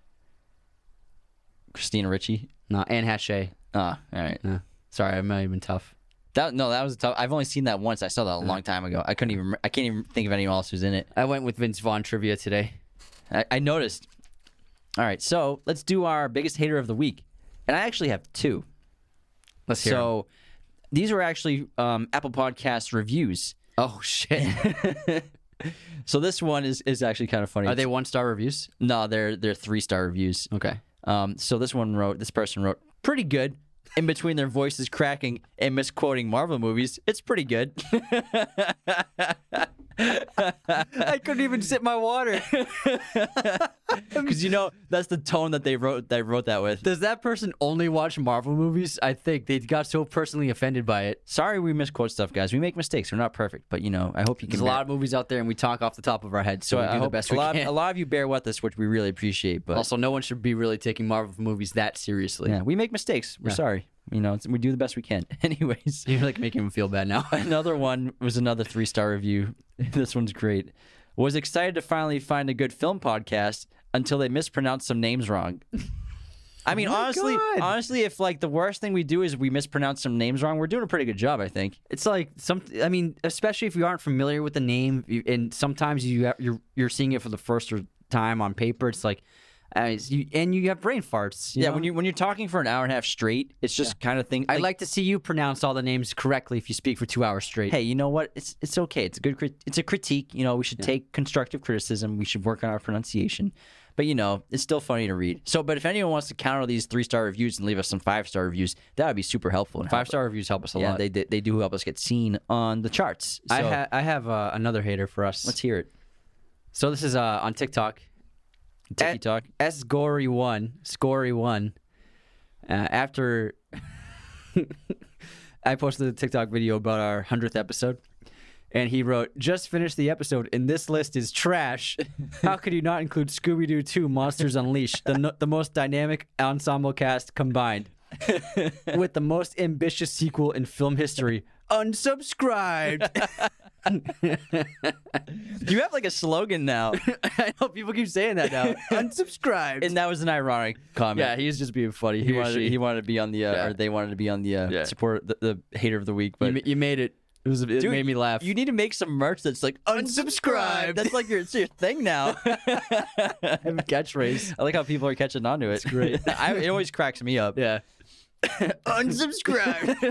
Christina Ricci. No, Anne Hathaway. Ah, all right. No. Sorry, I might have been tough. That no, that was a tough. I've only seen that once. I saw that a long time ago. I couldn't even. I can't even think of anyone else who's in it. I went with Vince Vaughn trivia today. I, I noticed. All right, so let's do our biggest hater of the week, and I actually have two. Let's hear 'em. So these were actually um, Apple Podcast reviews. Oh, shit. So this one is, is actually kind of funny. Are they one-star reviews? No, they're they're three star reviews. Okay. Um, so this one wrote. This person wrote pretty good. In between their voices cracking and misquoting Marvel movies, it's pretty good. I couldn't even sip my water. Because you know that's the tone that they wrote. They wrote that with. Does that person only watch Marvel movies? I think they got so personally offended by it. Sorry, we misquote stuff, guys. We make mistakes. We're not perfect, but you know, I hope you can. There's a bear- lot of movies out there, and we talk off the top of our heads, so, So we I do the hope best a we lot, can. a lot of you bear with us, which we really appreciate. But Also, no one should be really taking Marvel movies that seriously. yeah, we make mistakes. We're Yeah. sorry. You know, it's, we do the best we can. Anyways, You're like making him feel bad now. another one was another three star review. This one's great. Was excited to finally find a good film podcast until they mispronounced some names wrong. I mean, Oh my honestly, God. honestly, if like the worst thing we do is we mispronounce some names wrong, we're doing a pretty good job, I think. It's like some. I mean, especially if you aren't familiar with the name, you, and sometimes you have, you're you're seeing it for the first time on paper. It's like, uh, it's- you, and you have brain farts. you Yeah, know? when you when you're talking for an hour and a half straight, it's just kind of thing. I'd like to see you pronounce all the names correctly if you speak for two hours straight. hey, you know what? It's it's okay. It's a good crit- it's a critique. You know, we should take constructive criticism. We should work on our pronunciation. But you know, it's still funny to read. So, but if anyone wants to counter these three star reviews and leave us some five star reviews, that would be super helpful. And Five star reviews help us a Yeah, lot. they they they do help us get seen on the charts. So I, ha- I have uh, another hater for us. let's hear it. So this is uh, on TikTok. Tiki At- talk. S Gory one, Scory one. Uh, after I posted a TikTok video about our hundredth episode, and he wrote, "Just finished the episode, and this list is trash. How could you not include Scooby Doo two: Monsters Unleashed, the no- the most dynamic ensemble cast combined, with the most ambitious sequel in film history? Unsubscribed." You have like a slogan now, I know people keep saying that now. Unsubscribed. and that was an ironic comment. Yeah, he's just being funny. he He, or wanted she. he wanted to be on the uh, Yeah. or they wanted to be on the uh, Yeah. support the, the hater of the week. But you, ma- you made it. It was. It Dude, made me laugh. You need to make some merch that's like unsubscribe. That's like your, it's your thing now. have a catchphrase. I like how people are catching on to it. It's great. I, it always cracks me up. Yeah. Unsubscribe.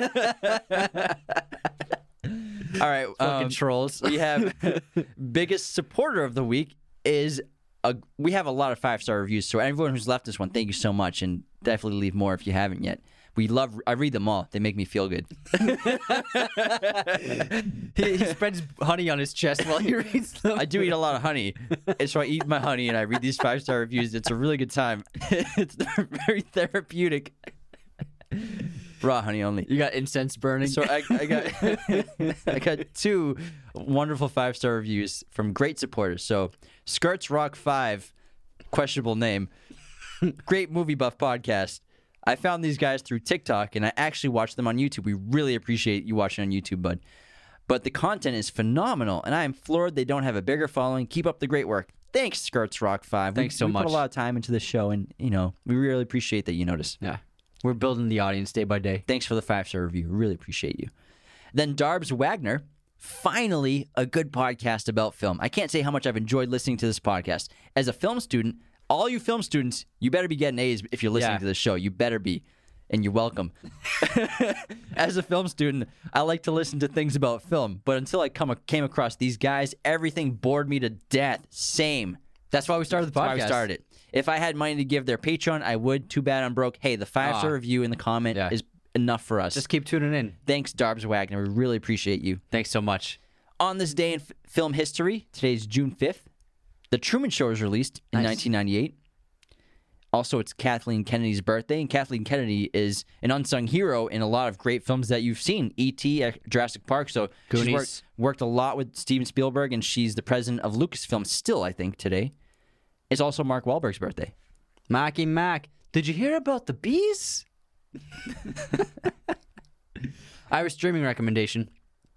All right, Fucking um, trolls. we have biggest supporter of the week is a. We have a lot of five star reviews. So everyone who's left this one, thank you so much, and definitely leave more if you haven't yet. We love. I read them all. They make me feel good. he, he spreads honey on his chest while he reads them. I do eat a lot of honey, and so I eat my honey and I read these five star reviews. It's a really good time. It's very therapeutic. Raw honey only. You got incense burning. So I, I got I got two wonderful five star reviews from great supporters. So Skirts Rock Five, questionable name, great movie buff podcast. I found these guys through TikTok and I actually watched them on YouTube. We really appreciate you watching on YouTube, bud. But the content is phenomenal, and I am floored they don't have a bigger following. Keep up the great work. Thanks, Skirts Rock Five. Thanks we, so we much. We put a lot of time into this show, and you know we really appreciate that you notice. Yeah, we're building the audience day by day. Thanks for the five star review. Really appreciate you. Then Darbs Wagner, finally a good podcast about film. I can't say how much I've enjoyed listening to this podcast. As a film student, all you film students, you better be getting A's if you're listening Yeah. to this show. You better be. And you're welcome. As a film student, I like to listen to things about film, but until I come came across these guys, everything bored me to death. Same. That's why we started the That's podcast. why I started. If I had money to give their Patreon, I would. Too bad I'm broke. Hey, the five-star Ah. review in the comment Yeah. is enough for us. Just keep tuning in. Thanks, Darbs Wagner. We really appreciate you. Thanks so much. On this day in f- film history, today's June fifth, The Truman Show was released in Nice. nineteen ninety-eight. Also, it's Kathleen Kennedy's birthday, and Kathleen Kennedy is an unsung hero in a lot of great films that you've seen. E T, uh, Jurassic Park. So she's Goonies. worked, worked a lot with Steven Spielberg, and she's the president of Lucasfilm still, I think, today. It's also Mark Wahlberg's birthday. Mackie Mac, did you hear about the bees? I have a streaming recommendation.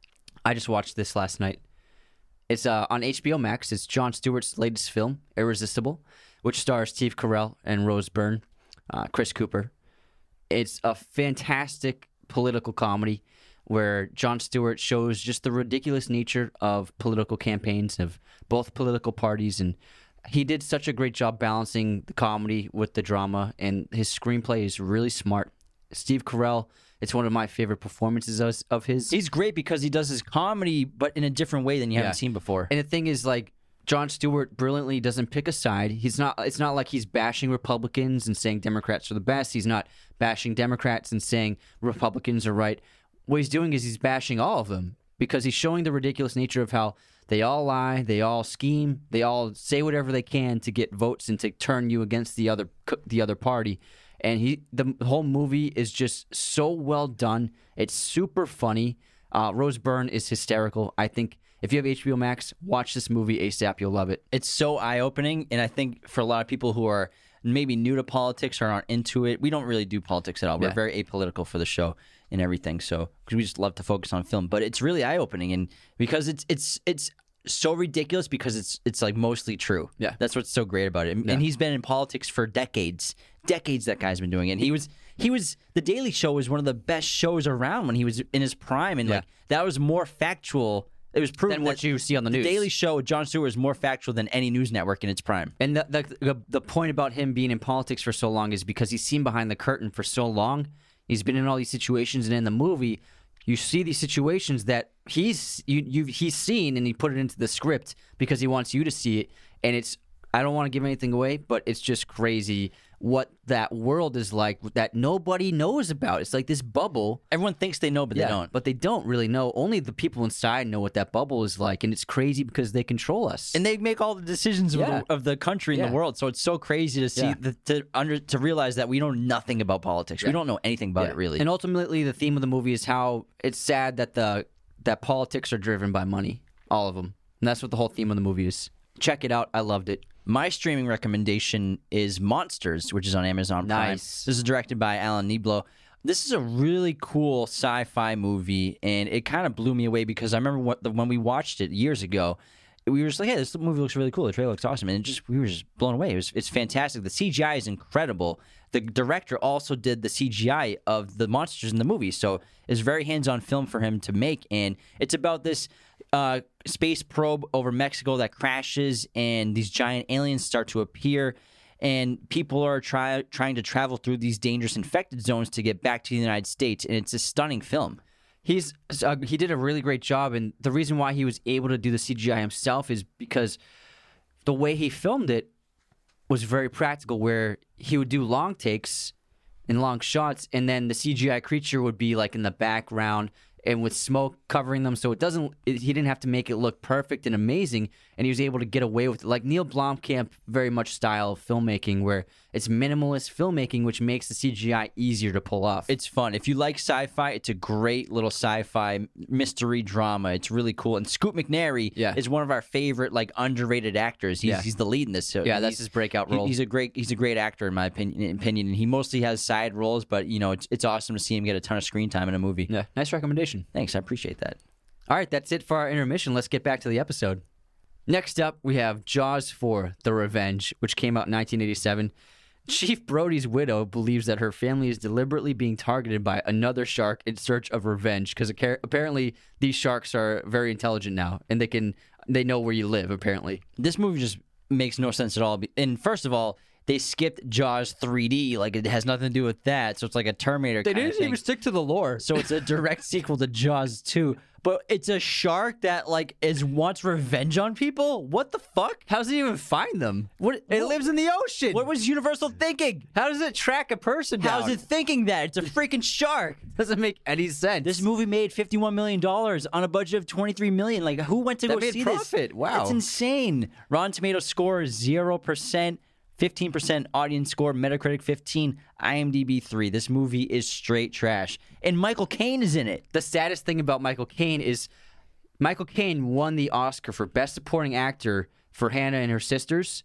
I just watched this last night. It's uh, on H B O Max. It's Jon Stewart's latest film, Irresistible, which stars Steve Carell and Rose Byrne, uh, Chris Cooper. It's a fantastic political comedy where Jon Stewart shows just the ridiculous nature of political campaigns of both political parties, and he did such a great job balancing the comedy with the drama, and his screenplay is really smart. Steve Carell, it's one of my favorite performances of, of his. He's great because he does his comedy, but in a different way than you Yeah. haven't seen before. And the thing is, like, Jon Stewart brilliantly doesn't pick a side. He's not. It's not like he's bashing Republicans and saying Democrats are the best. He's not bashing Democrats and saying Republicans are right. What he's doing is he's bashing all of them because he's showing the ridiculous nature of how they all lie, they all scheme, they all say whatever they can to get votes and to turn you against the other the other party. And he, the whole movie is just so well done. It's super funny. Uh, Rose Byrne is hysterical. I think if you have H B O Max, watch this movie ASAP. You'll love it. It's so eye-opening, and I think for a lot of people who are maybe new to politics or aren't into it, we don't really do politics at all. We're Yeah. very apolitical for the show and everything, so because we just love to focus on film. But it's really eye-opening, and because it's it's it's so ridiculous because it's it's like mostly true. Yeah. That's what's so great about it. And, Yeah. and he's been in politics for decades, decades. That guy's been doing it. And he was he was the Daily Show was one of the best shows around when he was in his prime, and Yeah. like that was more factual. It was proven Than what that you see on the news. Daily Show, Jon Stewart is more factual than any news network in its prime. And the, the the the point about him being in politics for so long is because he's seen behind the curtain for so long. He's been in all these situations, and in the movie, you see these situations that he's you you he's seen, and he put it into the script because he wants you to see it. And it's I don't want to give anything away, but it's just crazy what that world is like that nobody knows about. It's like this bubble. Everyone thinks they know, but they don't. But they don't really know. Only the people inside know what that bubble is like, and it's crazy because they control us. And they make all the decisions Yeah. of, the, of the country and Yeah. the world. So it's so crazy to see Yeah. the, to under to realize that we know nothing about politics. We Yeah. don't know anything about Yeah. it really. And ultimately, the theme of the movie is how it's sad that the that politics are driven by money, all of them, and that's what the whole theme of the movie is. Check it out. I loved it. My streaming recommendation is Monsters, which is on Amazon Prime. Nice. This is directed by Alan Neblo. This is a really cool sci-fi movie, and it kind of blew me away because I remember what the, when we watched it years ago, we were just like, "Hey, this movie looks really cool. The trailer looks awesome," and it just we were just blown away. It was it's fantastic. The C G I is incredible. The director also did the C G I of the monsters in the movie, so it's very hands-on film for him to make. And it's about this uh, space probe over Mexico that crashes, and these giant aliens start to appear, and people are try, trying to travel through these dangerous infected zones to get back to the United States. And it's a stunning film. He's uh, he did a really great job, and the reason why he was able to do the C G I himself is because the way he filmed it was very practical, where he would do long takes and long shots, and then the C G I creature would be like in the background and with smoke covering them, so it doesn't. It, he didn't have to make it look perfect and amazing, and he was able to get away with it, like Neil Blomkamp, very much style of filmmaking, where It's minimalist filmmaking, which makes the C G I easier to pull off. It's fun. If you like sci-fi, it's a great little sci-fi mystery drama. It's really cool. And Scoot McNairy Yeah. is one of our favorite, like, underrated actors. He's, Yeah. he's the lead in this. So yeah, that's he's- his breakout he- role. He's a great he's a great actor in my opinion. Opinion, and he mostly has side roles, but you know it's it's awesome to see him get a ton of screen time in a movie. yeah, nice recommendation. Thanks, I appreciate that. All right, that's it for our intermission. Let's get back to the episode. Next up, we have Jaws four, The Revenge, which came out in nineteen eighty-seven. Chief Brody's widow believes that her family is deliberately being targeted by another shark in search of revenge, because apparently these sharks are very intelligent now, and they can they know where you live, apparently. This movie just makes no sense at all. And first of all, they skipped Jaws three D, like it has nothing to do with that. So it's like a Terminator. They kind of didn't thing. even stick to the lore. So it's a direct sequel to Jaws two. But it's a shark that like is wants revenge on people. What the fuck? How does it even find them? What It what- lives in the ocean. What was Universal thinking? How does it track a person down? How's it thinking that? It's a freaking shark. Doesn't make any sense. This movie made fifty-one million dollars on a budget of twenty-three million dollars. Like, who went to That go made see profit. this? Wow. It's insane. Rotten Tomatoes score is zero percent, fifteen percent audience score, Metacritic fifteen, IMDb three. This movie is straight trash. And Michael Caine is in it. The saddest thing about Michael Caine is Michael Caine won the Oscar for Best Supporting Actor for Hannah and Her Sisters,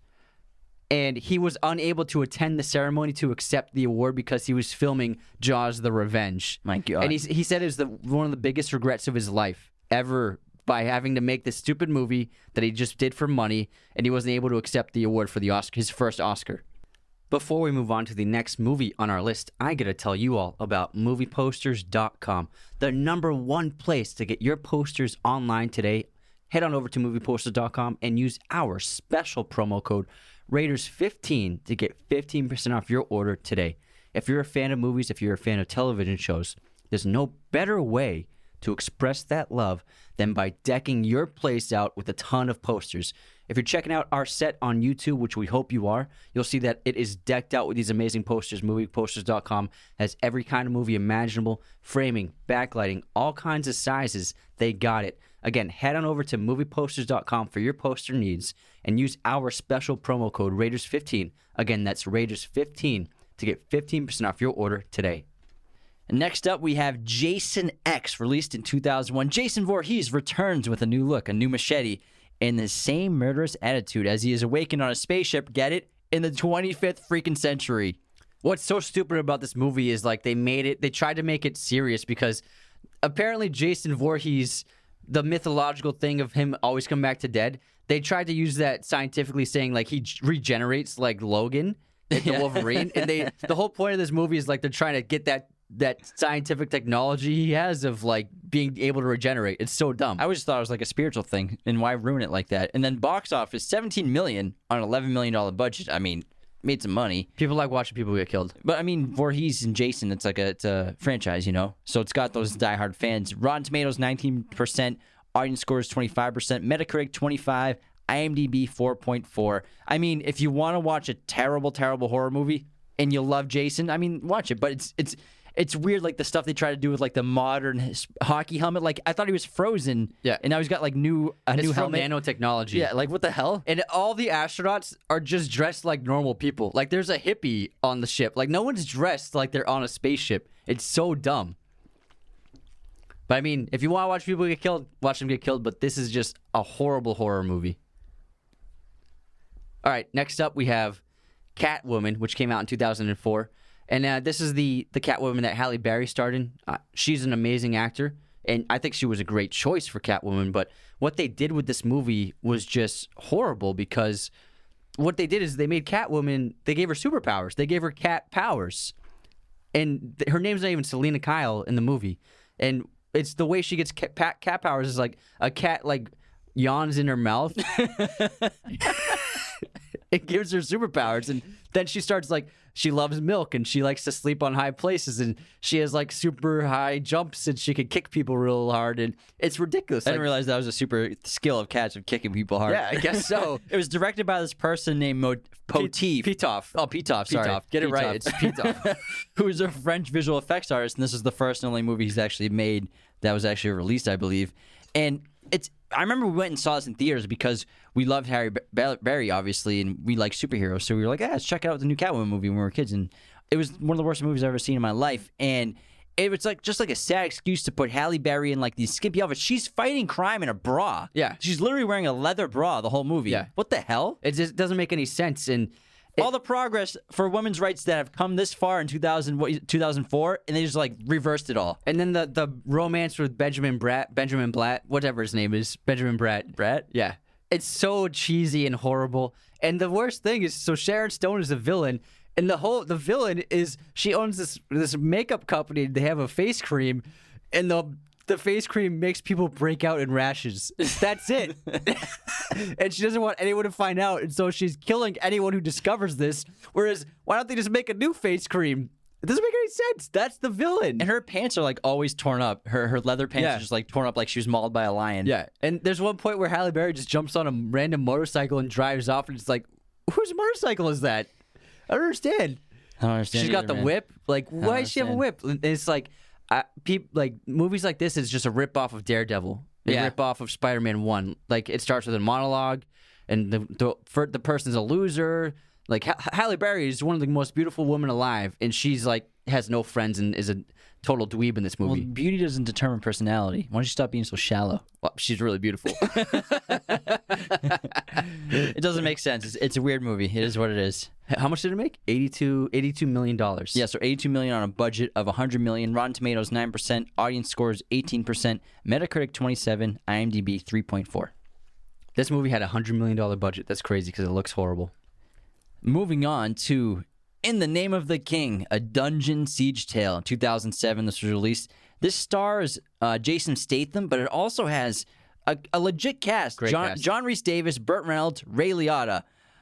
and he was unable to attend the ceremony to accept the award because he was filming Jaws: The Revenge. My God. And he, he said it was the, one of the biggest regrets of his life ever, by having to make this stupid movie that he just did for money, and he wasn't able to accept the award for the Oscar, his first Oscar. Before we move on to the next movie on our list, I gotta tell you all about movie posters dot com, the number one place to get your posters online today. Head on over to movie posters dot com and use our special promo code Raiders fifteen to get fifteen percent off your order today. If you're a fan of movies, if you're a fan of television shows, there's no better way to express that love than by decking your place out with a ton of posters. If you're checking out our set on YouTube, which we hope you are, you'll see that it is decked out with these amazing posters. movie posters dot com has every kind of movie imaginable, framing, backlighting, all kinds of sizes. They got it. Again, head on over to movie posters dot com for your poster needs and use our special promo code Raiders fifteen. Again, that's Raiders fifteen to get fifteen percent off your order today. Next up, we have Jason X, released in two thousand one. Jason Voorhees returns with a new look, a new machete, and the same murderous attitude as he is awakened on a spaceship, get it, in the twenty-fifth freaking century. What's so stupid about this movie is like they made it, they tried to make it serious because apparently Jason Voorhees, the mythological thing of him always coming back to dead, they tried to use that scientifically, saying like he g- regenerates like Logan, like the Wolverine, and they the whole point of this movie is like they're trying to get that that scientific technology he has of like being able to regenerate. It's so dumb. I always thought it was like a spiritual thing, and why ruin it like that? And then box office, seventeen million dollars on an eleven million dollars budget. I mean, made some money. People like watching people get killed. But I mean, Voorhees and Jason, it's like a it's a franchise, you know? So it's got those diehard fans. Rotten Tomatoes, nineteen percent. Audience scores, twenty-five percent. Metacritic, twenty-five. IMDb, four point four. I mean, if you want to watch a terrible, terrible horror movie and you love Jason, I mean, watch it. But it's it's it's weird, like the stuff they try to do with like the modern his- hockey helmet. Like I thought he was frozen. Yeah. And now he's got like new a It's new from helmet. nanotechnology. Yeah, like what the hell? And all the astronauts are just dressed like normal people. Like there's a hippie on the ship. Like no one's dressed like they're on a spaceship. It's so dumb. But I mean, if you want to watch people get killed, watch them get killed. But this is just a horrible horror movie. All right, next up we have Catwoman, which came out in two thousand four. And uh, this is the, the Catwoman that Halle Berry starred in. Uh, she's an amazing actor, and I think she was a great choice for Catwoman. But what they did with this movie was just horrible because what they did is they made Catwoman, they gave her superpowers. They gave her cat powers. And th- her name's not even Selena Kyle in the movie. And it's the way she gets cat, pat- cat powers is like a cat like yawns in her mouth. It gives her superpowers, and then she starts like she loves milk and she likes to sleep on high places, and she has like super high jumps and she can kick people real hard, and it's ridiculous. I Like, didn't realize that was a super skill of cats of kicking people hard. yeah, I guess so. It was directed by this person named Mo- Potif. Pitoff. Oh, Pitoff, sorry. Pitoff. Get it right. It's Pitoff. Who is a French visual effects artist, and this is the first and only movie he's actually made that was actually released, I believe. And it's I remember we went and saw this in theaters because we loved Harry Berry, obviously, and we like superheroes. So we were like, yeah, let's check out the new Catwoman movie when we were kids. And it was one of the worst movies I've ever seen in my life. And it was like just like a sad excuse to put Halle Berry in like these skimpy outfits. She's fighting crime in a bra. Yeah. She's literally wearing a leather bra the whole movie. Yeah. What the hell? It just doesn't make any sense. And it, all the progress for women's rights that have come this far in two thousand, what, two thousand four, and they just like reversed it all. and then the the romance with Benjamin Bratt, Benjamin Blatt, whatever his name is, Benjamin Bratt. Bratt? Yeah. It's so cheesy and horrible. And the worst thing is, so Sharon Stone is the villain, and the whole the villain is she owns this this makeup company. They have a face cream, and the the face cream makes people break out in rashes. That's it. And she doesn't want anyone to find out, and so she's killing anyone who discovers this. Whereas, why don't they just make a new face cream? It doesn't make any sense. That's the villain. And her pants are like always torn up. Her her leather pants Yeah. are just like torn up like she was mauled by a lion. Yeah, and there's one point where Halle Berry just jumps on a random motorcycle and drives off, and it's like, whose motorcycle is that? I don't understand. I don't understand. She's got either, the man. whip. Like, why does she have a whip? And it's like, I, peop, like movies like this is just a rip off of Daredevil. A Yeah. rip off of Spider-Man One. Like, it starts with a monologue, and the the, for, the person's a loser. Like, ha- Halle Berry is one of the most beautiful women alive, and she's like has no friends and is a total dweeb in this Well, movie. beauty doesn't determine personality. Why don't you stop being so shallow? Well, she's really beautiful. It doesn't make sense. It's, it's a weird movie. It is what it is. How much did it make? eighty-two, eighty-two million dollars. Yeah, so eighty-two million on a budget of one hundred million. Rotten Tomatoes nine percent, audience scores eighteen percent, Metacritic twenty-seven, IMDb three point four. This movie had a one hundred million dollars budget. That's crazy because it looks horrible. Moving on to In the Name of the King, a dungeon siege tale. In two thousand seven, this was released. This stars uh, Jason Statham, but it also has a, a legit cast. Great John, cast. John Rhys Davis, Burt Reynolds, Ray Liotta.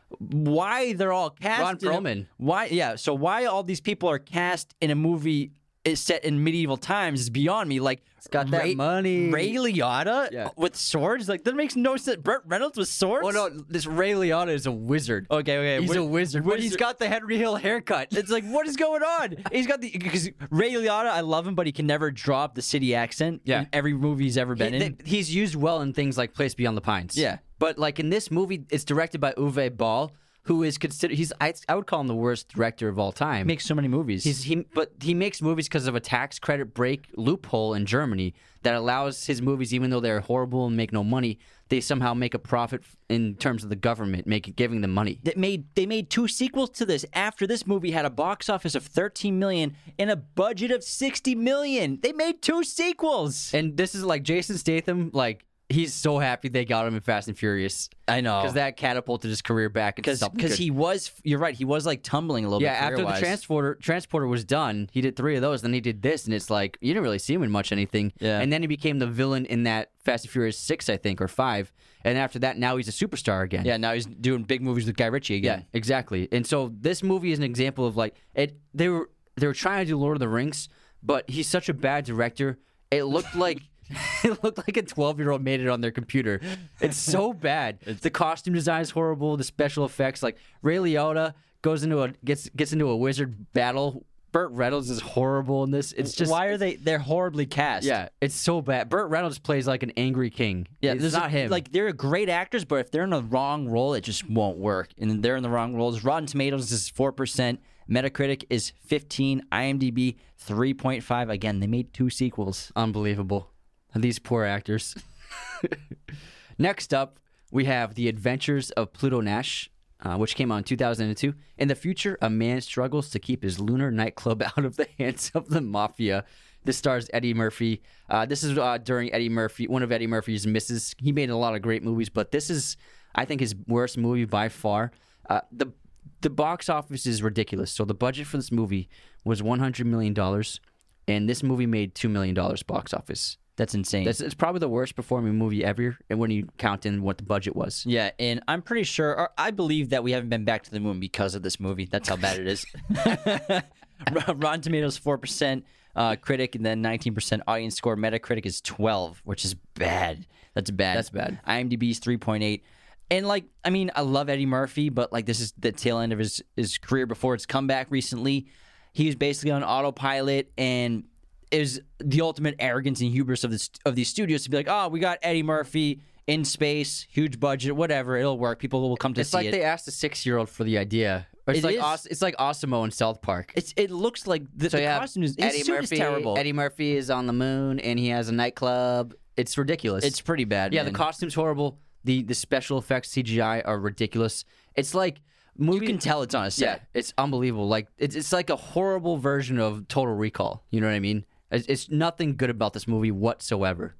Why they're all cast? Ron in a- Perlman. Why? Yeah. So why all these people are cast in a movie is set in medieval times is beyond me. Like, it's got that money. Ray Liotta Yeah. with swords. Like that makes no sense. Burt Reynolds with swords. Oh no, this Ray Liotta is a wizard. Okay. Okay. He's what- a wizard, but he's got the Henry Hill haircut. It's like, what is going on? He's got the because Ray Liotta, I love him, but he can never drop the city accent. Yeah. in every movie he's ever been He- in. th- he's used well in things like Place Beyond the Pines. Yeah. But like in this movie, it's directed by Uwe Ball, who is considered he's I, I would call him the worst director of all time. Makes so many movies. He's he, but he makes movies because of a tax credit break loophole in Germany that allows his movies, even though they're horrible and make no money, they somehow make a profit f- in terms of the government, make giving them money. that made they made two sequels to this after this movie had a box office of thirteen million and a budget of sixty million. They made two sequels. And this is like Jason Statham, like he's so happy they got him in Fast and Furious I know because that catapulted his career back into because something because good. he was you're right he was like tumbling a little Yeah, bit after the career-wise. transporter transporter was done, he did three of those. Then he did this, and it's like you didn't really see him in much anything. Yeah. And then he became the villain in that Fast and Furious six, I think, or five. And after that, now he's a superstar again. Yeah, now he's doing big movies with Guy Ritchie yeah, again. exactly. And so this movie is an example of like it. They were they were trying to do Lord of the Rings, but he's such a bad director. It looked like. It looked like a twelve-year-old made it on their computer. It's so bad. The costume design is horrible. The special effects, like Ray Liotta goes into a gets gets into a wizard battle. Burt Reynolds is horrible in this. It's just Why are they? They're horribly cast. yeah, it's so bad. Burt Reynolds plays like an angry king. Yeah, it's there's not a- him. Like they're great actors, but if they're in the wrong role, it just won't work. And they're in the wrong roles. Rotten Tomatoes is four percent. Metacritic is fifteen. IMDb three point five. Again, they made two sequels. Unbelievable. These poor actors. Next up, we have The Adventures of Pluto Nash, uh, which came out in two thousand two. In the future, a man struggles to keep his lunar nightclub out of the hands of the mafia. This stars Eddie Murphy. Uh, this is uh, during Eddie Murphy, one of Eddie Murphy's misses. He made a lot of great movies, but this is, I think, his worst movie by far. Uh, the The box office is ridiculous. So the budget for this movie was one hundred million dollars, and this movie made two million dollars box office. That's insane. That's, it's probably the worst performing movie ever, and when you count in what the budget was. yeah, and I'm pretty sure, or I believe that we haven't been back to the moon because of this movie. That's how bad it is. Rotten Tomatoes four percent, uh, critic, and then nineteen percent audience score. Metacritic is twelve, which is bad. That's bad. That's bad. IMDb is three point eight. And like, I mean, I love Eddie Murphy, but like, this is the tail end of his his career before its comeback recently. He was basically on autopilot, and it was the ultimate arrogance and hubris of this of these studios to be like, oh, we got Eddie Murphy in space, huge budget, whatever. It'll work. People will come to It's see like it. they asked a six-year-old for the idea. Or It's It like is. Os- it's like Osimo in South Park. It's it looks like the, So the you have costume is his Eddie suit Murphy. is terrible. Eddie Murphy is on the moon, and he has a nightclub. It's ridiculous. It's pretty bad. yeah, man. the costume's horrible. The the special effects C G I are ridiculous. It's like movie. You can tell it's on a Yeah, set. it's unbelievable. Like it's it's like a horrible version of Total Recall. You know what I mean? It's, it's nothing good about this movie whatsoever.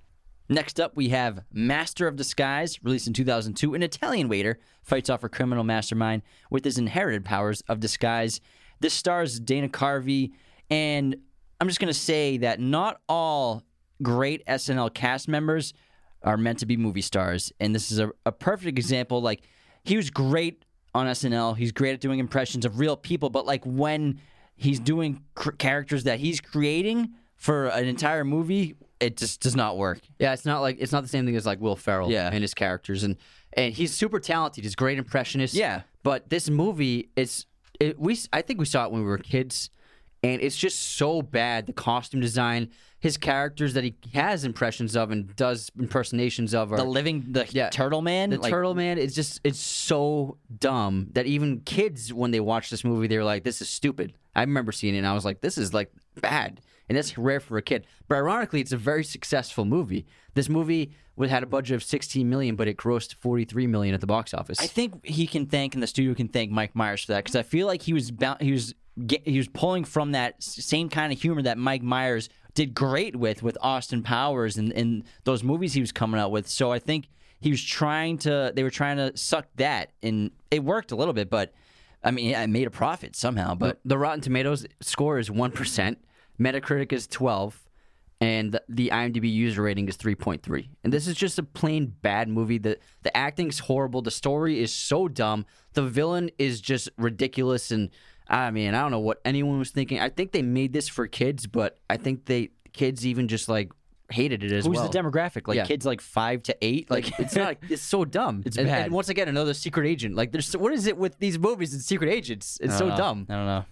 Next up, we have Master of Disguise, released in two thousand two. An Italian waiter fights off a criminal mastermind with his inherited powers of disguise. This stars Dana Carvey, and I'm just going to say that not all great S N L cast members are meant to be movie stars, and this is a, a perfect example. Like, he was great on S N L. He's great at doing impressions of real people, but like when he's doing cr- characters that he's creating for an entire movie, it just does not work. Yeah, it's not like it's not the same thing as like Will Ferrell Yeah. and his characters, and and he's super talented. He's a great impressionist. Yeah. but this movie, it's it, we I think we saw it when we were kids, and it's just so bad. The costume design, his characters that he has impressions of and does impersonations of, are The living, the Yeah. turtle man. The like, Turtle Man is just, it's so dumb that even kids, when they watch this movie, they're like, this is stupid. I remember seeing it and I was like, this is like bad. And that's rare for a kid. But ironically, it's a very successful movie. This movie would- had a budget of sixteen million dollars, but it grossed forty-three million dollars at the box office. I think he can thank, and the studio can thank Mike Myers for that, because I feel like he was bound, he was get, he was pulling from that s- same kind of humor that Mike Myers did great with with Austin Powers and, and those movies he was coming out with. So I think he was trying to, they were trying to suck that, and it worked a little bit, but I mean, I made a profit somehow. But the, the Rotten Tomatoes score is one percent, Metacritic is twelve, and the, the IMDb user rating is three point three. And this is just a plain bad movie. The the acting's horrible. The story is so dumb. The villain is just ridiculous. And I mean, I don't know what anyone was thinking. I think they made this for kids, but I think they kids even just like hated it as who's well. the demographic? Like Yeah. kids like five to eight? Like, Like it's not. It's so dumb. It's and, bad. And once again, another secret agent. Like there's what is it with these movies and secret agents? It's I so don't know. dumb. I don't know.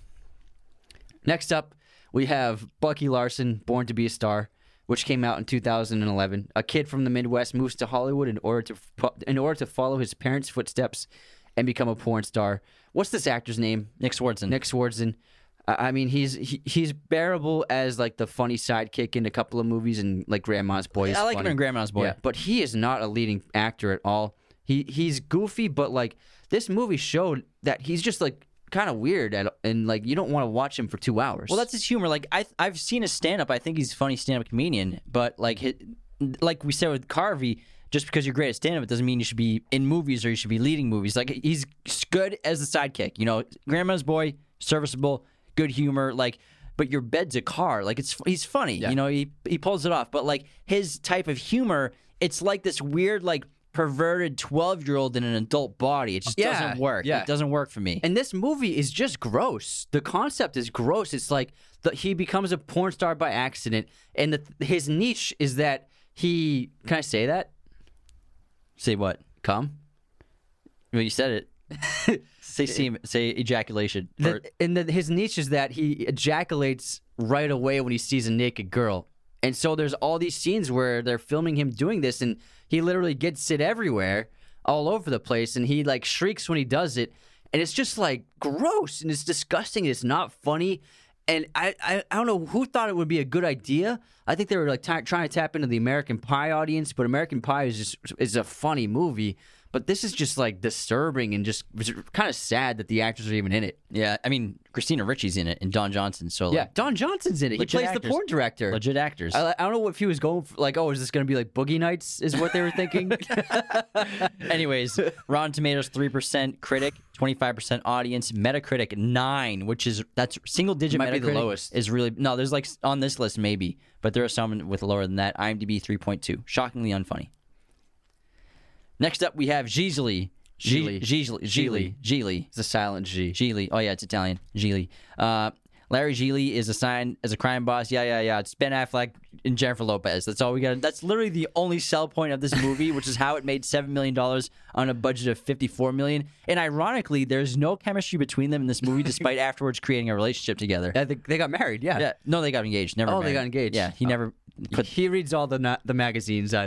Next up, we have Bucky Larson, Born to be a Star, which came out in two thousand eleven. A kid from the Midwest moves to Hollywood in order to in order to follow his parents' footsteps and become a porn star. What's this actor's name? Nick Swardson. Nick Swardson. I I mean, he's he, he's bearable as like the funny sidekick in a couple of movies, and like Grandma's Boy. Is I like funny. him in Grandma's Boy. Yeah, but he is not a leading actor at all. He he's goofy, but like this movie showed that he's just like kind of weird at, and like you don't want to watch him for two hours. Well, that's his humor. Like I, I've seen his stand up. I think he's a funny stand up comedian. But like, his, like we said with Carvey, just because you're great at stand up, it doesn't mean you should be in movies or you should be leading movies. Like he's good as the sidekick. You know, Grandma's Boy, serviceable, good humor. Like, but your bed's a car. Like it's he's funny. Yeah. You know, he he pulls it off. But like his type of humor, it's like this weird like perverted twelve year old in an adult body. It just Yeah, doesn't work. yeah. It doesn't work for me. And this movie is just gross. The concept is gross. It's like the, he becomes a porn star by accident, and the, his niche is that he. Can I say that? Say what? Come. Well, you said it. say semen, say ejaculation. Or- The, and the, his niche is that he ejaculates right away when he sees a naked girl. And so there's all these scenes where they're filming him doing this, and he literally gets it everywhere, all over the place, and he like shrieks when he does it, and it's just like gross and it's disgusting. It's not funny, and I I, I don't know who thought it would be a good idea. I think they were like t- trying to tap into the American Pie audience, but American Pie is just is a funny movie. But this is just like disturbing and just kind of sad that the actors are even in it. yeah, I mean, Christina Ricci's in it and Don Johnson. So Yeah, like, Don Johnson's in it. He Legit plays the actors. porn director. legit actors. I, I don't know if he was going for, like, oh, is this going to be like Boogie Nights? Is what they were thinking. Anyways, Rotten Tomatoes three percent, critic twenty-five percent audience, Metacritic nine, which is that's single digit. Might be the Metacritic lowest. Is really no. There's like on this list maybe, but there are some with lower than that. IMDb three point two, shockingly unfunny. Next up, we have Gigli. Gigli. Gigli. Gigli. Gigli. It's a silent G. Gigli. Oh yeah, it's Italian. Gigli. Uh, Larry Gigli is assigned as a crime boss. Yeah, yeah, yeah. It's Ben Affleck and Jennifer Lopez. That's all we got. That's literally the only sell point of this movie, which is how it made seven million dollars on a budget of fifty-four million dollars. And ironically, there's no chemistry between them in this movie, despite afterwards creating a relationship together. Yeah, they, they got married. Yeah. Yeah. No, they got engaged. Never. Oh, they married. got engaged. Yeah, he Oh. never. But he reads all the na- the magazines. I don't.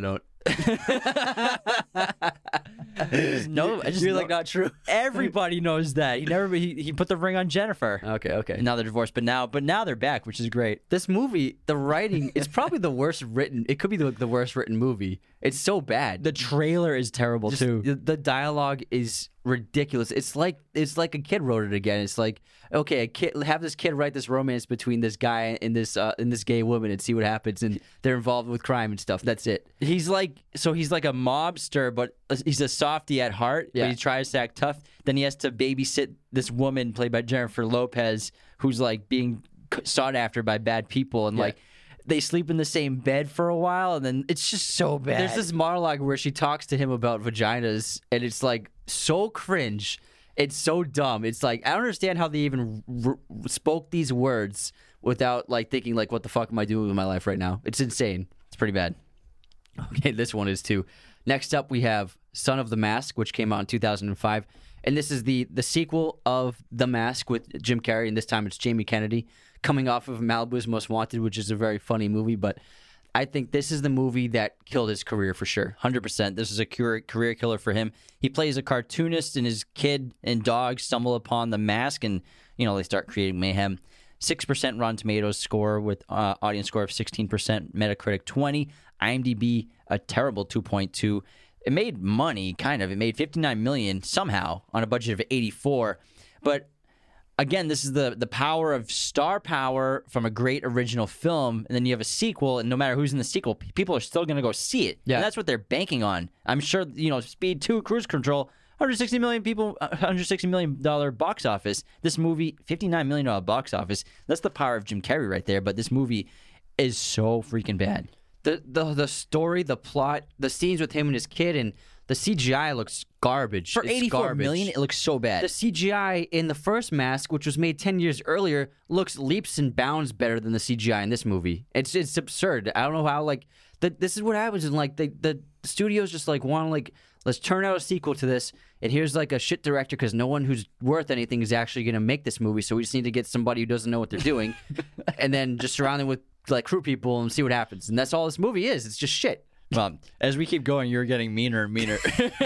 no, I just You're know- like, not true. Everybody knows that. He never he, he put the ring on Jennifer. Okay, okay. And now they're divorced, but now but now they're back, which is great. This movie, the writing is probably the worst written. It could be the, the worst written movie. It's so bad. The trailer is terrible Just- too. The, the dialogue is ridiculous. It's like it's like a kid wrote it again. It's like, okay, a kid have this kid write this romance between this guy and this uh, and this gay woman and see what happens, and they're involved with crime and stuff. That's it. He's like so he's like a mobster, but he's a softie at heart. Yeah. But he tries to act tough. Then he has to babysit this woman played by Jennifer Lopez, who's like being c- sought after by bad people, and Yeah. like they sleep in the same bed for a while, and then it's just so bad. There's this monologue where she talks to him about vaginas, and it's like so cringe. It's so dumb. It's like I don't understand how they even r- spoke these words without like thinking like, what the fuck am I doing with my life right now? It's insane. It's pretty bad. Okay, this one is too. Next up, we have Son of the Mask, which came out in two thousand five, and this is the the sequel of The Mask with Jim Carrey, and this time it's Jamie Kennedy coming off of Malibu's Most Wanted, which is a very funny movie. But I think this is the movie that killed his career for sure. one hundred percent. This is a career, career killer for him. He plays a cartoonist, and his kid and dog stumble upon the mask, and you know they start creating mayhem. six percent Rotten Tomatoes score with uh, audience score of sixteen percent, Metacritic twenty, IMDb a terrible two point two. It made money, kind of. It made fifty-nine million dollars somehow on a budget of eighty-four. But again, this is the the power of star power from a great original film, and then you have a sequel, and no matter who's in the sequel, p- people are still going to go see it. Yeah. And that's what they're banking on. I'm sure, you know, Speed two, Cruise Control, one hundred sixty million people, uh, one hundred sixty million dollars box office. This movie, fifty-nine million dollars box office. That's the power of Jim Carrey right there, but this movie is so freaking bad. The the the story, the plot, the scenes with him and his kid, and the C G I looks garbage. For It's eighty-four garbage. million, it looks so bad. The C G I in the first Mask, which was made ten years earlier, looks leaps and bounds better than the C G I in this movie. It's it's absurd. I don't know how, like, the, this is what happens. And, like, the, the studios just, like, want to, like, let's turn out a sequel to this, and here's, like, a shit director because no one who's worth anything is actually going to make this movie, so we just need to get somebody who doesn't know what they're doing, and then just surround them with, like, crew people and see what happens. And that's all this movie is. It's just shit. Well, as we keep going, you're getting meaner and meaner.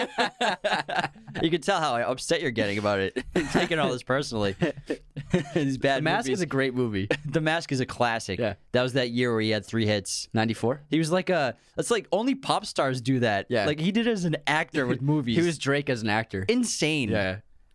You can tell how upset you're getting about it, taking all this personally. These bad The Mask movies. is a great movie. The Mask is a classic. Yeah. That was that year where he had three hits. ninety-four? He was like a. It's like only pop stars do that. Yeah. Like he did it as an actor with movies. He was Drake as an actor. insane. Yeah.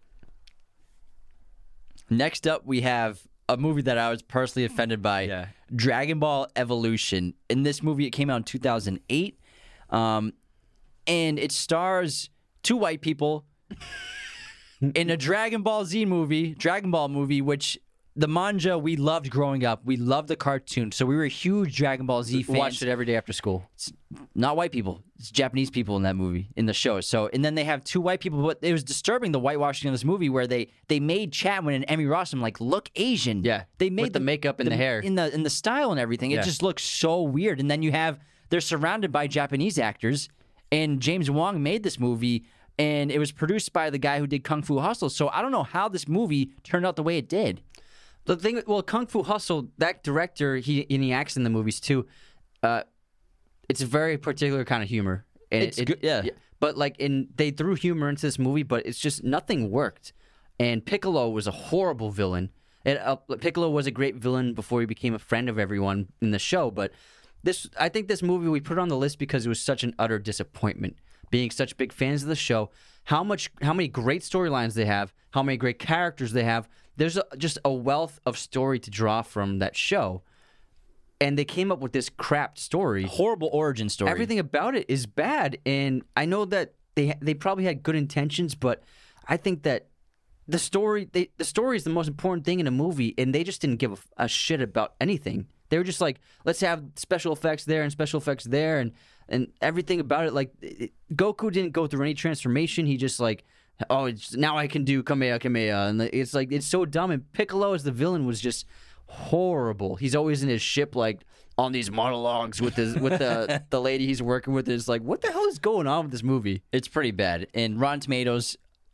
Next up, we have a movie that I was personally offended by. Yeah. Dragon Ball Evolution. In this movie, it came out in two thousand eight. Um, and it stars two white people in a Dragon Ball Z movie, Dragon Ball movie, which the manga we loved growing up. We loved the cartoon. So we were huge Dragon Ball Z fans. Watched it every day after school. Not white people. It's Japanese people in that movie, in the show. So, and then they have two white people. But it was disturbing, the whitewashing of this movie, where they they made Chadwin and Emmy Rossum like look Asian. Yeah, they made with the makeup and the hair. in the in the style and everything. It Yeah. just looks so weird. And then you have they're surrounded by Japanese actors, and James Wong made this movie, and it was produced by the guy who did Kung Fu Hustle. So I don't know how this movie turned out the way it did. The thing, well, Kung Fu Hustle, that director, he and he acts in the movies too. Uh, it's a very particular kind of humor. And It's good- yeah. But like, in they threw humor into this movie, but it's just nothing worked. And Piccolo was a horrible villain. And uh, Piccolo was a great villain before he became a friend of everyone in the show. But this, I think, this movie we put on the list because it was such an utter disappointment. Being such big fans of the show, how much, how many great storylines they have, how many great characters they have. There's a, just a wealth of story to draw from that show, and they came up with this crap story. Horrible origin story. Everything about it is bad, and I know that they they probably had good intentions, but I think that the story they, the story is the most important thing in a movie, and they just didn't give a, a shit about anything. They were just like, let's have special effects there and special effects there, and and everything about it. Like it, Goku didn't go through any transformation. He just like, oh, it's, now I can do Kamehameha, and it's like it's so dumb. And Piccolo as the villain was just horrible. He's always in his ship, like on these monologues with his with the the lady he's working with. Is like, what the hell is going on with this movie? It's pretty bad. And Rotten Tomatoes,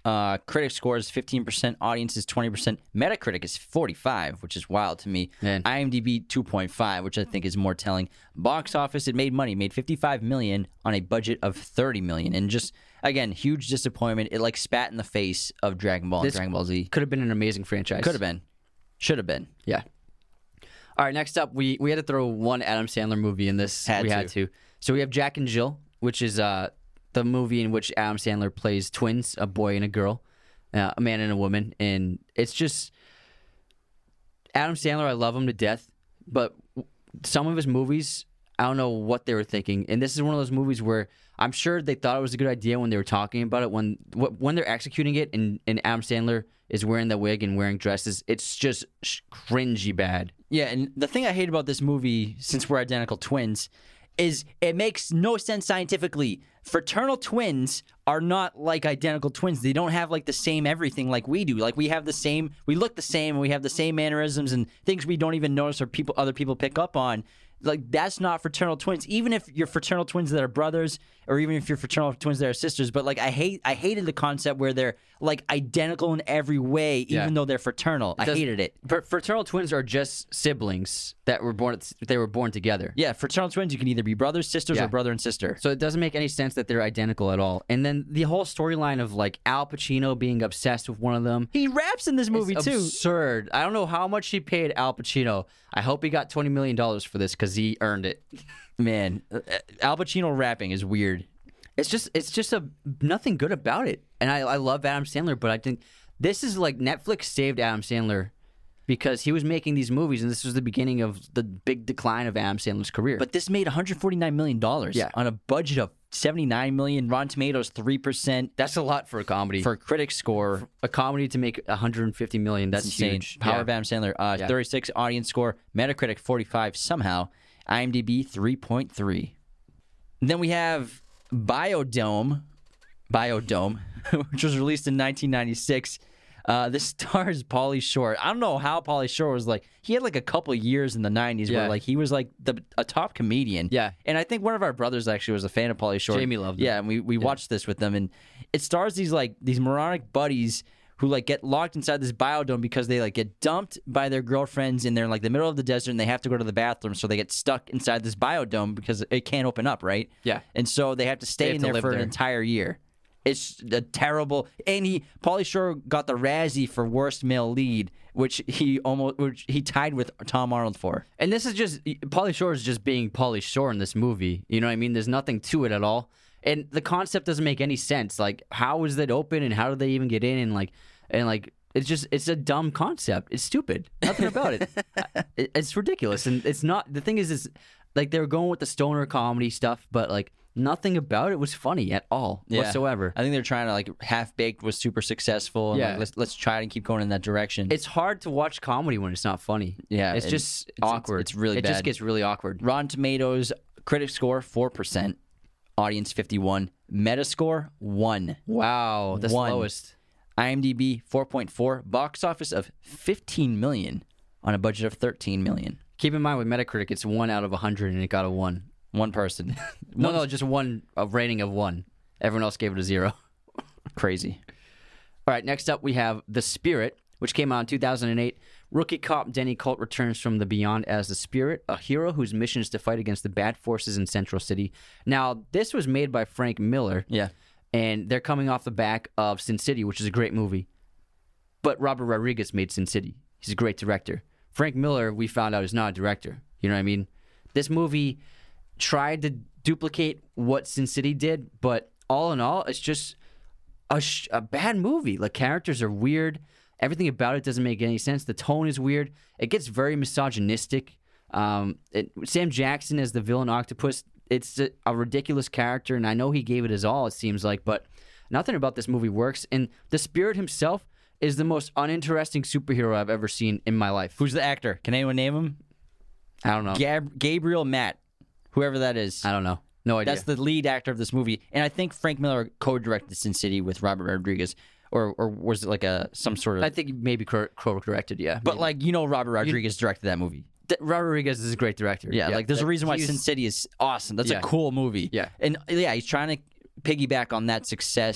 Uh, critic score is fifteen percent, audience is twenty percent. Metacritic is forty-five, which is wild to me. Man. IMDb two point five, which I think is more telling. Box office, it made money, made fifty-five million dollars on a budget of thirty million dollars. And just, again, huge disappointment. It like spat in the face of Dragon Ball This and Dragon Ball Z. Could have been an amazing franchise. Could have been. Should have been. Yeah. All right, next up, we, we had to throw one Adam Sandler movie in this. Had we to. had to. So we have Jack and Jill, which is uh, the movie in which Adam Sandler plays twins, a boy and a girl, uh, a man and a woman. And it's just Adam Sandler, I love him to death, but some of his movies, I don't know what they were thinking. And this is one of those movies where I'm sure they thought it was a good idea when they were talking about it. When when they're executing it and, and Adam Sandler is wearing the wig and wearing dresses, it's just cringy bad. Yeah, and the thing I hate about this movie, since we're identical twins, is it makes no sense scientifically. Fraternal twins are not like identical twins. They don't have like the same everything like we do. Like we have the same, we look the same, and we have the same mannerisms and things we don't even notice or people other people pick up on. Like that's not fraternal twins. Even if you're fraternal twins that are brothers, or even if you're fraternal twins that are sisters. But like I hate, I hated the concept where they're like identical in every way, even Yeah. though they're fraternal. I Does- hated it. Fr- Fraternal twins are just siblings that were born. They were born together. Yeah, fraternal twins, you can either be brothers, sisters, Yeah. or brother and sister. So it doesn't make any sense that they're identical at all. And then the whole storyline of like Al Pacino being obsessed with one of them. He raps in this movie It's too. absurd. I don't know how much he paid Al Pacino. I hope he got twenty million dollars for this because he earned it. Man, uh, Al Pacino rapping is weird. It's just it's just a nothing good about it. And I, I love Adam Sandler, but I think this is like Netflix saved Adam Sandler because he was making these movies and this was the beginning of the big decline of Adam Sandler's career. But this made one hundred forty-nine million dollars Yeah. on a budget of seventy-nine million dollars. Rotten Tomatoes, three percent. that's a lot for a comedy. For critic score, a comedy to make one hundred fifty million dollars, that's insane. huge. Power Yeah. of Adam Sandler, uh, Yeah. thirty-six audience score. Metacritic, forty-five somehow. IMDb, three point three. Then we have Biodome, Biodome, which was released in nineteen ninety-six. Uh, this stars Pauly Shore. I don't know how Pauly Shore was like. He had like a couple years in the nineties Yeah. where like he was like the a top comedian. Yeah. And I think one of our brothers actually was a fan of Pauly Shore. Jamie loved him. Yeah, and we, we watched this with them, and it stars these like these moronic buddies who like get locked inside this biodome because they like get dumped by their girlfriends and they're in like the middle of the desert and they have to go to the bathroom, so they get stuck inside this biodome because it can't open up, right? Yeah. And so they have to stay They have in to there live for an there. entire year. It's a terrible, and he Pauly Shore got the Razzie for worst male lead, which he almost which he tied with Tom Arnold for. And this is just Pauly Shore is just being Pauly Shore in this movie. You know what I mean? There's nothing to it at all. And the concept doesn't make any sense. Like, how is that open and how did they even get in? And like and like it's just it's a dumb concept. It's stupid. Nothing about it. it. It's ridiculous. And it's not the thing is is like they were going with the stoner comedy stuff, but like nothing about it was funny at all Yeah. whatsoever. I think they're trying to like Half Baked was super successful. And Yeah. like, let's let's try it and keep going in that direction. It's hard to watch comedy when it's not funny. Yeah, It's and just it's- it's- awkward. it's really It just bad. gets really awkward. Rotten Tomatoes critic score four percent, audience fifty-one, Metascore one, Wow, the One. slowest. IMDb four point four, box office of fifteen million on a budget of thirteen million. Keep in mind with Metacritic, it's one out of a hundred, and it got a one. One person. No, no, just one, a rating of one. Everyone else gave it a zero. Crazy. All right, next up we have The Spirit, which came out in two thousand eight. Rookie cop Denny Colt returns from the beyond as the Spirit, a hero whose mission is to fight against the bad forces in Central City. Now, this was made by Frank Miller, Yeah. and they're coming off the back of Sin City, which is a great movie. But Robert Rodriguez made Sin City. He's a great director. Frank Miller, we found out, is not a director. You know what I mean? This movie tried to duplicate what Sin City did, but all in all, it's just a, sh- a bad movie. Like, characters are weird. Everything about it doesn't make any sense. The tone is weird. It gets very misogynistic. Um, it, Sam Jackson as the villain Octopus, it's a, a ridiculous character, and I know he gave it his all, it seems like, but nothing about this movie works. And the Spirit himself is the most uninteresting superhero I've ever seen in my life. Who's the actor? Can anyone name him? I don't know. Gab- Gabriel Matt, whoever that is. I don't know. No idea. That's the lead actor of this movie, and I think Frank Miller co-directed Sin City with Robert Rodriguez, or or was it like a some sort of? I think maybe co-directed, yeah. but maybe. like you know, Robert Rodriguez directed that movie. Th- Robert Rodriguez is a great director. Yeah, like there's a That- reason why he's- Sin City is awesome. That's Yeah. a cool movie. Yeah. and yeah, he's trying to piggyback on that success.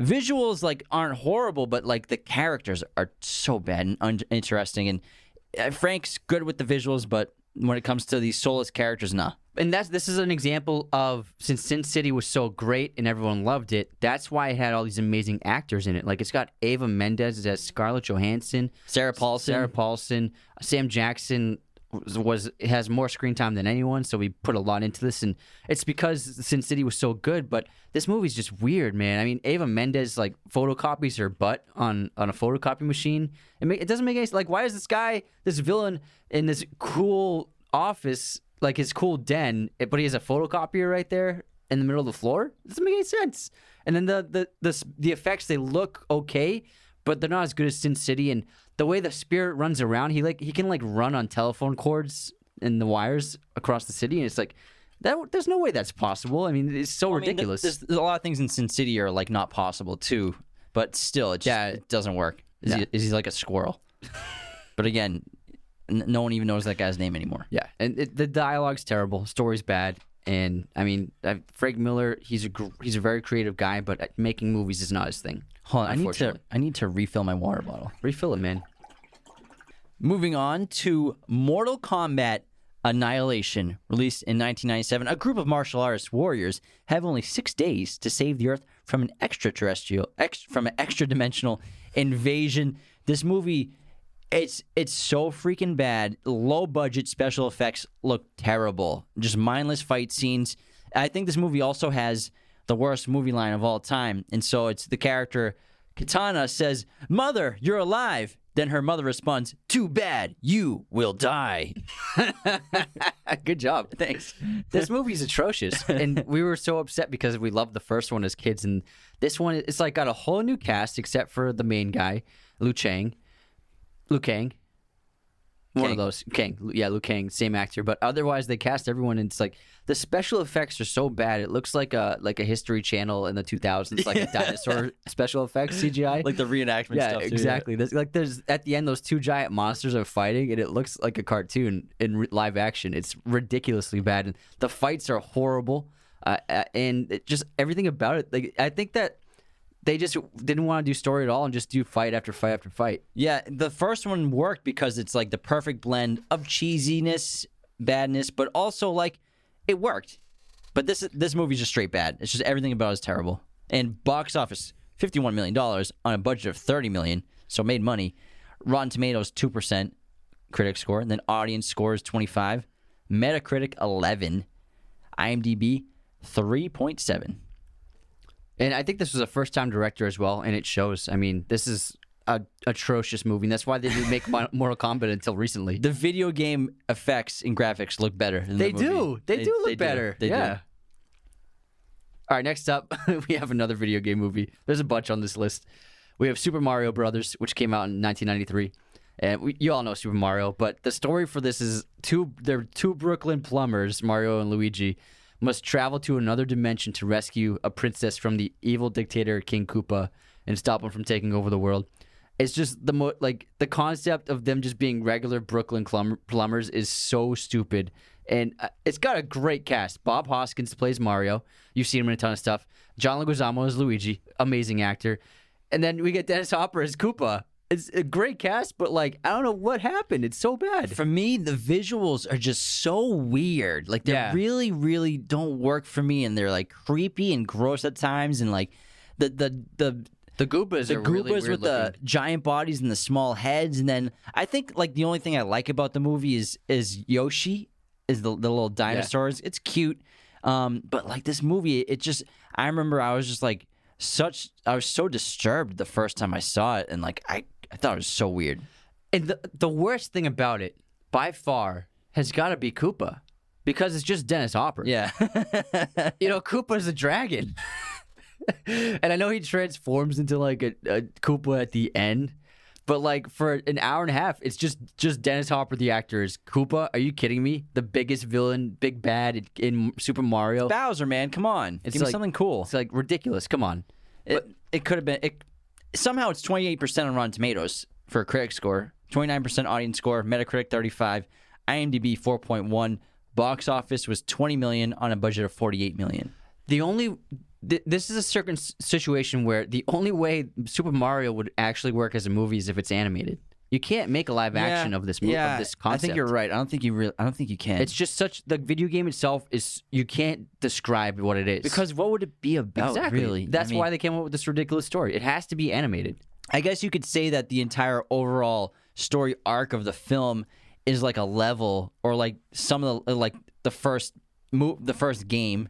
visuals like aren't horrible, but like the characters are so bad and uninteresting. And uh, Frank's good with the visuals, but when it comes to these soulless characters, nah. And that's this is an example of, since Sin City was so great and everyone loved it, that's why it had all these amazing actors in it. Like, it's got Ava Mendes as Scarlett Johansson, Sarah Paulson. Sarah Paulson, Sam Jackson was, was has more screen time than anyone, so we put a lot into this, and it's because Sin City was so good. But this movie's just weird, man. I mean, Ava Mendes like photocopies her butt on on a photocopy machine. It make, it doesn't make any like. Why is this guy, this villain, in this cool office, like his cool den, but he has a photocopier right there in the middle of the floor? It doesn't make any sense. And then the the the the effects, they look okay, but they're not as good as Sin City. And the way the spirit runs around, he like he can like run on telephone cords and the wires across the city, and it's like that. There's no way that's possible. I mean, it's so Well, I mean, ridiculous. there's, there's a lot of things in Sin City are like not possible too, but still, it just Yeah. it doesn't work. Is, Yeah. he, is he like a squirrel? But again, n- no one even knows that guy's name anymore. Yeah, and it, the dialogue's terrible, story's bad, and I mean, uh, Frank Miller, he's a gr- he's a very creative guy, but uh, making movies is not his thing. Hold on, I need to Unfortunately. I need to refill my water bottle. Refill it, man. Moving on to Mortal Kombat Annihilation, released in nineteen ninety-seven. A group of martial artist warriors have only six days to save the Earth from an extraterrestrial, ex, from an extra-dimensional invasion. This movie, it's it's so freaking bad. Low-budget special effects look terrible. Just mindless fight scenes. I think this movie also has the worst movie line of all time. And so it's the character Katana says, "Mother, you're alive." Then her mother responds, "Too bad, you will die." Good job. Thanks. This movie's atrocious, and we were so upset because we loved the first one as kids, and this one, it's like got a whole new cast except for the main guy, Liu Chang, Liu Kang. One Kang. of those. Kang. Yeah, Liu Kang, same actor. But otherwise, they cast everyone, and it's like the special effects are so bad. It looks like a like a History Channel in the two thousands, like a dinosaur special effects C G I. Like the reenactment yeah, stuff. too, exactly. There's, like there's at the end, those two giant monsters are fighting, and it looks like a cartoon in re- live action. It's ridiculously bad, and the fights are horrible, uh, uh, and it just everything about it. Like I think that they just didn't want to do story at all and just do fight after fight after fight. Yeah, the first one worked because it's like the perfect blend of cheesiness, badness, but also like it worked. But this this movie's just straight bad. It's just everything about it is terrible. And box office, fifty-one million dollars on a budget of thirty million dollars, so made money. Rotten Tomatoes, two percent critic score. And then audience score is twenty-five. Metacritic, eleven. IMDb, three point seven. And I think this was a first-time director as well, and it shows. I mean, this is a atrocious movie, and that's why they didn't make Mo- Mortal Kombat until recently. The video game effects and graphics look better than They the movie. do. They, do look better. They yeah. do. All right, next up, we have another video game movie. There's a bunch on this list. We have Super Mario Brothers, which came out in nineteen ninety-three. And we, you all know Super Mario, but the story for this is two they're two Brooklyn plumbers, Mario and Luigi, must travel to another dimension to rescue a princess from the evil dictator King Koopa and stop him from taking over the world. It's just the mo- like the concept of them just being regular Brooklyn plum- plumbers is so stupid, and uh, it's got a great cast. Bob Hoskins plays Mario. You've seen him in a ton of stuff. John Leguizamo as Luigi, amazing actor, and then we get Dennis Hopper as Koopa. It's a great cast, but like I don't know what happened. It's so bad. For me, the visuals are just so weird. Like they Yeah. really, really don't work for me, and they're like creepy and gross at times, and like the the the The Goombas the are really Goombas weird with the looking. giant bodies and the small heads, and then I think like the only thing I like about the movie is is Yoshi, is the the little dinosaurs. It's cute, um, but like this movie, it just I remember I was just like such I was so disturbed the first time I saw it, and like I I thought it was so weird. And the, the worst thing about it, by far, has got to be Koopa. Because it's just Dennis Hopper. Yeah. You know, Koopa's a dragon. And I know he transforms into like a, a Koopa at the end. But like for an hour and a half, it's just just Dennis Hopper, the actor, is Koopa. Are you kidding me? The biggest villain, big bad in, in Super Mario. Bowser, man, come on. It's Give me like- something cool. It's like ridiculous. Come on. It, it could have been. It, somehow it's twenty-eight percent on Rotten Tomatoes for a critic score, twenty-nine percent audience score, Metacritic thirty-five, IMDb four point one. Box office was twenty million on a budget of forty-eight million. The only th- this is a certain s- situation where the only way Super Mario would actually work as a movie is if it's animated. You can't make a live action Yeah, of this movie yeah, of this concept. I think you're right. I don't think you really. I don't think you can. It's just such the video game itself is you can't describe what it is because what would it be about? exactly. Really, That's I mean, why they came up with this ridiculous story. It has to be animated. I guess you could say that the entire overall story arc of the film is like a level, or like some of the like the first move, the first game.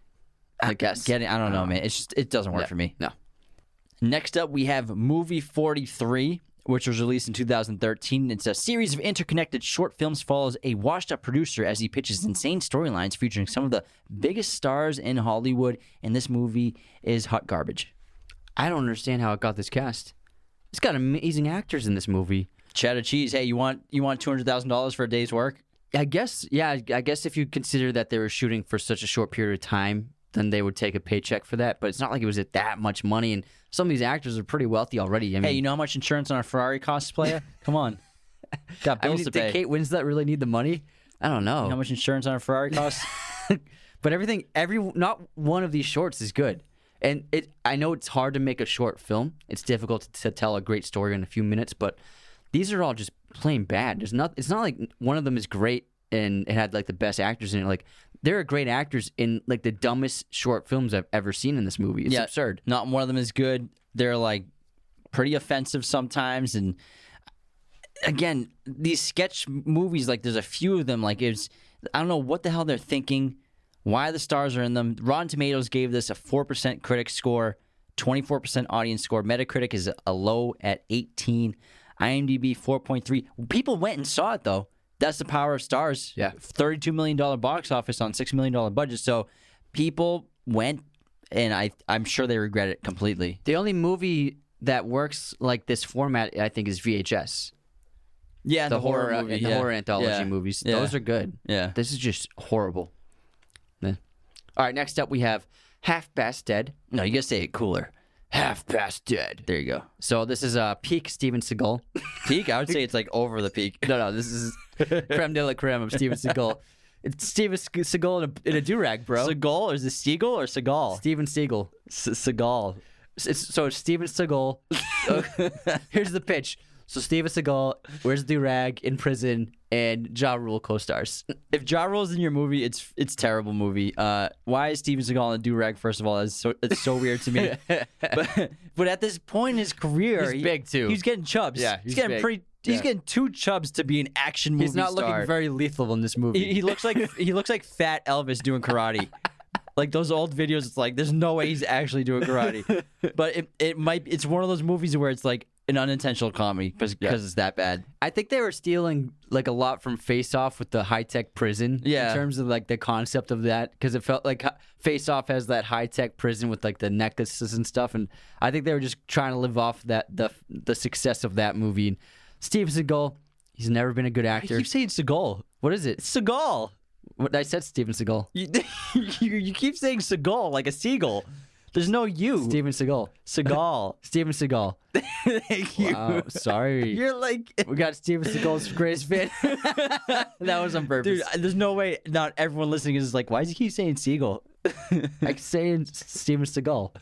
I guess. Getting, I don't know, Uh, man. It's just it doesn't work Yeah. for me. No. Next up, we have Movie forty-three, which was released in two thousand thirteen. It's a series of interconnected short films, follows a washed-up producer as he pitches insane storylines featuring some of the biggest stars in Hollywood, and this movie is hot garbage. I don't understand how it got this cast. It's got amazing actors in this movie. Cheddar cheese. Hey, you want you want two hundred thousand dollars for a day's work? I guess, yeah, I guess if you consider that they were shooting for such a short period of time, then they would take a paycheck for that. But it's not like it was at that much money, and some of these actors are pretty wealthy already. I mean, Hey, you know how much insurance on a Ferrari costs, player? Come on, got I bills mean, to did pay. Kate Winslet really need the money? I don't know. How much insurance on a Ferrari costs? But everything, every not one of these shorts is good. And it, I know it's hard to make a short film. It's difficult to, to tell a great story in a few minutes, but these are all just plain bad. There's not. It's not like one of them is great and it had like the best actors in it. Like there are great actors in like the dumbest short films I've ever seen in this movie. It's Yeah. absurd. Not one of them is good. They're like pretty offensive sometimes, and again, these sketch movies, like there's a few of them. Like it's, I don't know what the hell they're thinking. Why the stars are in them? Rotten Tomatoes gave this a four percent critic score, twenty-four percent audience score. Metacritic is a low at eighteen. IMDb four point three. People went and saw it though. That's the power of stars. Yeah. thirty-two million dollars box office on six million dollars budget. So people went, and I, I'm sure they regret it completely. The only movie that works like this format, I think, is V H S. Yeah, The, horror, movie, the yeah. horror anthology Yeah. movies. Yeah. Those are good. Yeah. This is just horrible. Yeah. All right, next up we have Half Past Dead. No, you gotta say it cooler. Half Past Dead. There you go. So this is a uh, peak Steven Seagal. Peak? I would say it's like over the peak. No, no, this is creme de la creme of Steven Seagal. It's Steven Seagal in a, in a do-rag, bro. Seagal? Or is it Seagal or Seagal? Steven Seagal. S- Seagal. It's, so it's Steven Seagal. Here's the pitch. So Steven Seagal wears a do-rag in prison, and Ja Rule co-stars. If Ja Rule's in your movie, it's it's terrible movie. Uh, why is Steven Seagal in a do-rag, first of all? That's so, it's so weird to me. but, but at this point in his career... He's he- big, too. He's getting chubs. Yeah, he's, he's getting big. pretty... He's Yeah. getting two chubs to be an action movie He's not star. looking very lethal in this movie. He, he looks like he looks like fat Elvis doing karate. Like those old videos, it's like there's no way he's actually doing karate. But it it might it's one of those movies where it's like an unintentional comedy because Yeah. it's that bad. I think they were stealing like a lot from Face Off with the high tech prison. Yeah. In terms of like the concept of that, because it felt like Face Off has that high tech prison with like the necklaces and stuff, and I think they were just trying to live off that the the success of that movie. And Steven Seagal, he's never been a good I actor. keep saying Seagal. What is it? Seagal. What I said, Steven Seagal. You, you, you keep saying Seagal like a seagull. There's no you. Steven Seagal. Seagal. Steven Seagal. Thank you. Wow, sorry. You're like, We got Steven Seagal's greatest fan. That was on purpose. dude. There's no way. Not everyone listening is like, why does he keep saying seagull? I'm saying Steven Seagal.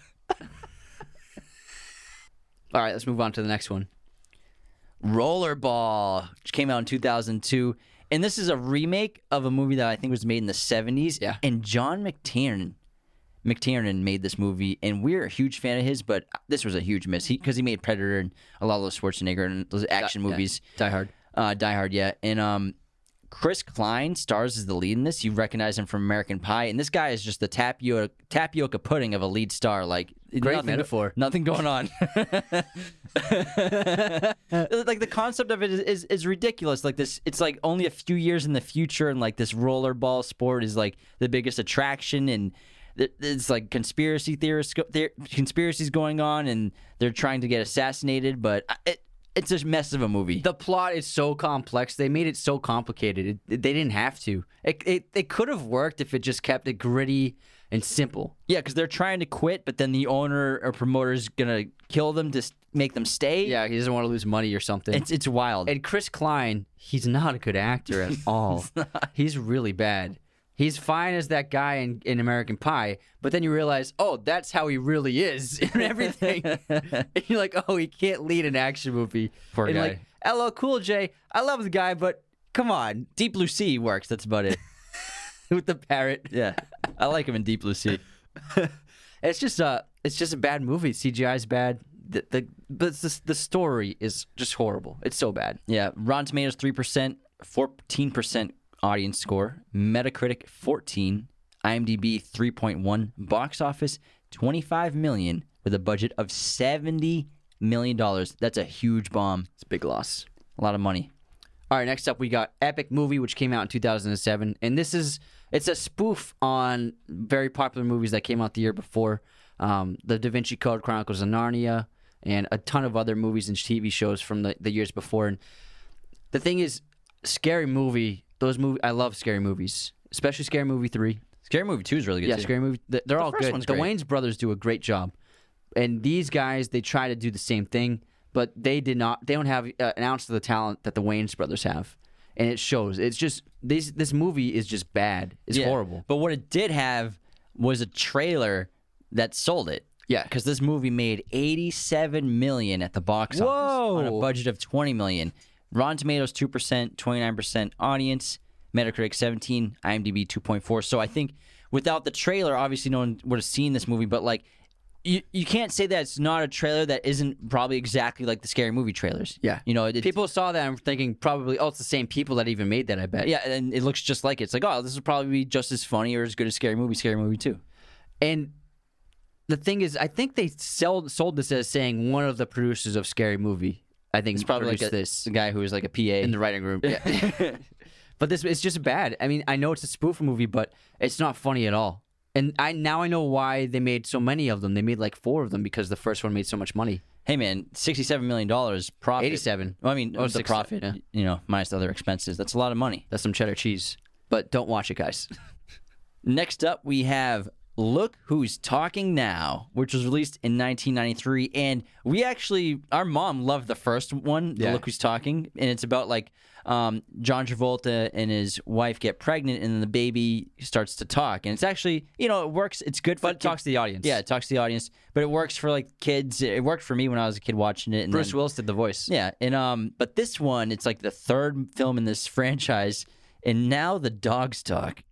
All right, let's move on to the next one. Rollerball, which came out in two thousand two. And this is a remake of a movie that I think was made in the seventies. Yeah. And John McTiernan, McTiernan made this movie, and we're a huge fan of his, but this was a huge miss because he, he made Predator and a lot of those Schwarzenegger and those action Yeah, movies. Die Hard. Uh, Die Hard, yeah. And um, Chris Klein stars as the lead in this. You recognize him from American Pie, and this guy is just the tapioca tapioca pudding of a lead star. Like Great nothing, metaphor. Nothing going on. Like the concept of it is, is is ridiculous. Like this, it's like only a few years in the future, and like this rollerball sport is like the biggest attraction, and th- it's like conspiracy theorists, the- conspiracies going on, and they're trying to get assassinated, but it. It's a mess of a movie. The plot is so complex. They made it so complicated. It, it- they didn't have to. It, it it could have worked if it just kept it gritty and simple. Yeah, because they're trying to quit, but then the owner or promoter is gonna kill them to s- make them stay. Yeah, he doesn't want to lose money or something. it's it's wild. and Chris Klein, he's not a good actor at all. He's really bad. he's fine as that guy in, in American Pie, but then you realize, oh, that's how he really is in everything. And you're like, oh, he can't lead an action movie. Poor and guy. like, L L Cool J, I love the guy, but come on, Deep Blue Sea works. That's about it. with the parrot. Yeah, I like him in Deep Blue Sea. It's just a, it's just a bad movie. C G I is bad. The, the but the, the story is just horrible. It's so bad. Yeah, Rotten Tomatoes three percent, fourteen percent audience score, Metacritic fourteen, IMDb three point one, box office twenty-five million with a budget of seventy million dollars. That's a huge bomb. It's a big loss. A lot of money. All right, next up we got Epic Movie, which came out in two thousand seven, and this is it's a spoof on very popular movies that came out the year before, um, the Da Vinci Code, Chronicles of Narnia, and a ton of other movies and T V shows from the, the years before. And the thing is, Scary Movie, those movie, I love Scary Movies, especially Scary Movie three. Scary Movie two is really good Yeah, too. Scary Movie, they're The all first good. one's The great. Wayans brothers do a great job, and these guys they try to do the same thing, but they did not. They don't have uh, an ounce of the talent that the Wayans brothers have, and it shows. It's just this this movie is just bad. It's Yeah. horrible. But what it did have was a trailer that sold it. Yeah, Because this movie made eighty-seven million at the box office on a Whoa. budget of twenty million. Rotten Tomatoes two percent, twenty-nine percent audience, Metacritic seventeen, IMDb two point four. So I think without the trailer, obviously no one would have seen this movie, but like you you can't say that it's not a trailer that isn't probably exactly like the Scary Movie trailers. yeah. You know, it, People saw that and were thinking probably, oh, it's the same people that even made that. I bet. yeah, and it looks just like it. It's like, oh, this will probably be just as funny or as good as Scary Movie, Scary Movie two. And the thing is, I think they sold sold this as saying one of the producers of Scary Movie. I think It's probably like produced a, this the guy who was like a P A. in the writing room. Yeah. But this it's just bad. I mean, I know it's a spoof movie, but it's not funny at all. And I now I know why they made so many of them. They made like four of them because the first one made so much money. Hey man, sixty-seven million dollars profit. eighty-seven. Well, I mean, Oh, the six- profit, yeah. you know, minus the other expenses. That's a lot of money. That's some cheddar cheese. But don't watch it, guys. Next up, we have Look Who's Talking Now, which was released in nineteen ninety-three. And we actually, our mom loved the first one, the Yeah. Look Who's Talking. And it's about like um, John Travolta and his wife get pregnant and then the baby starts to talk. And it's actually, you know, it works. It's good for But it talks to the audience. Yeah, it talks to the audience. But it works for like kids. It worked for me when I was a kid watching it. And Bruce then- Willis did the voice. Yeah, and um, but this one, it's like the third film in this franchise, and now the dogs talk.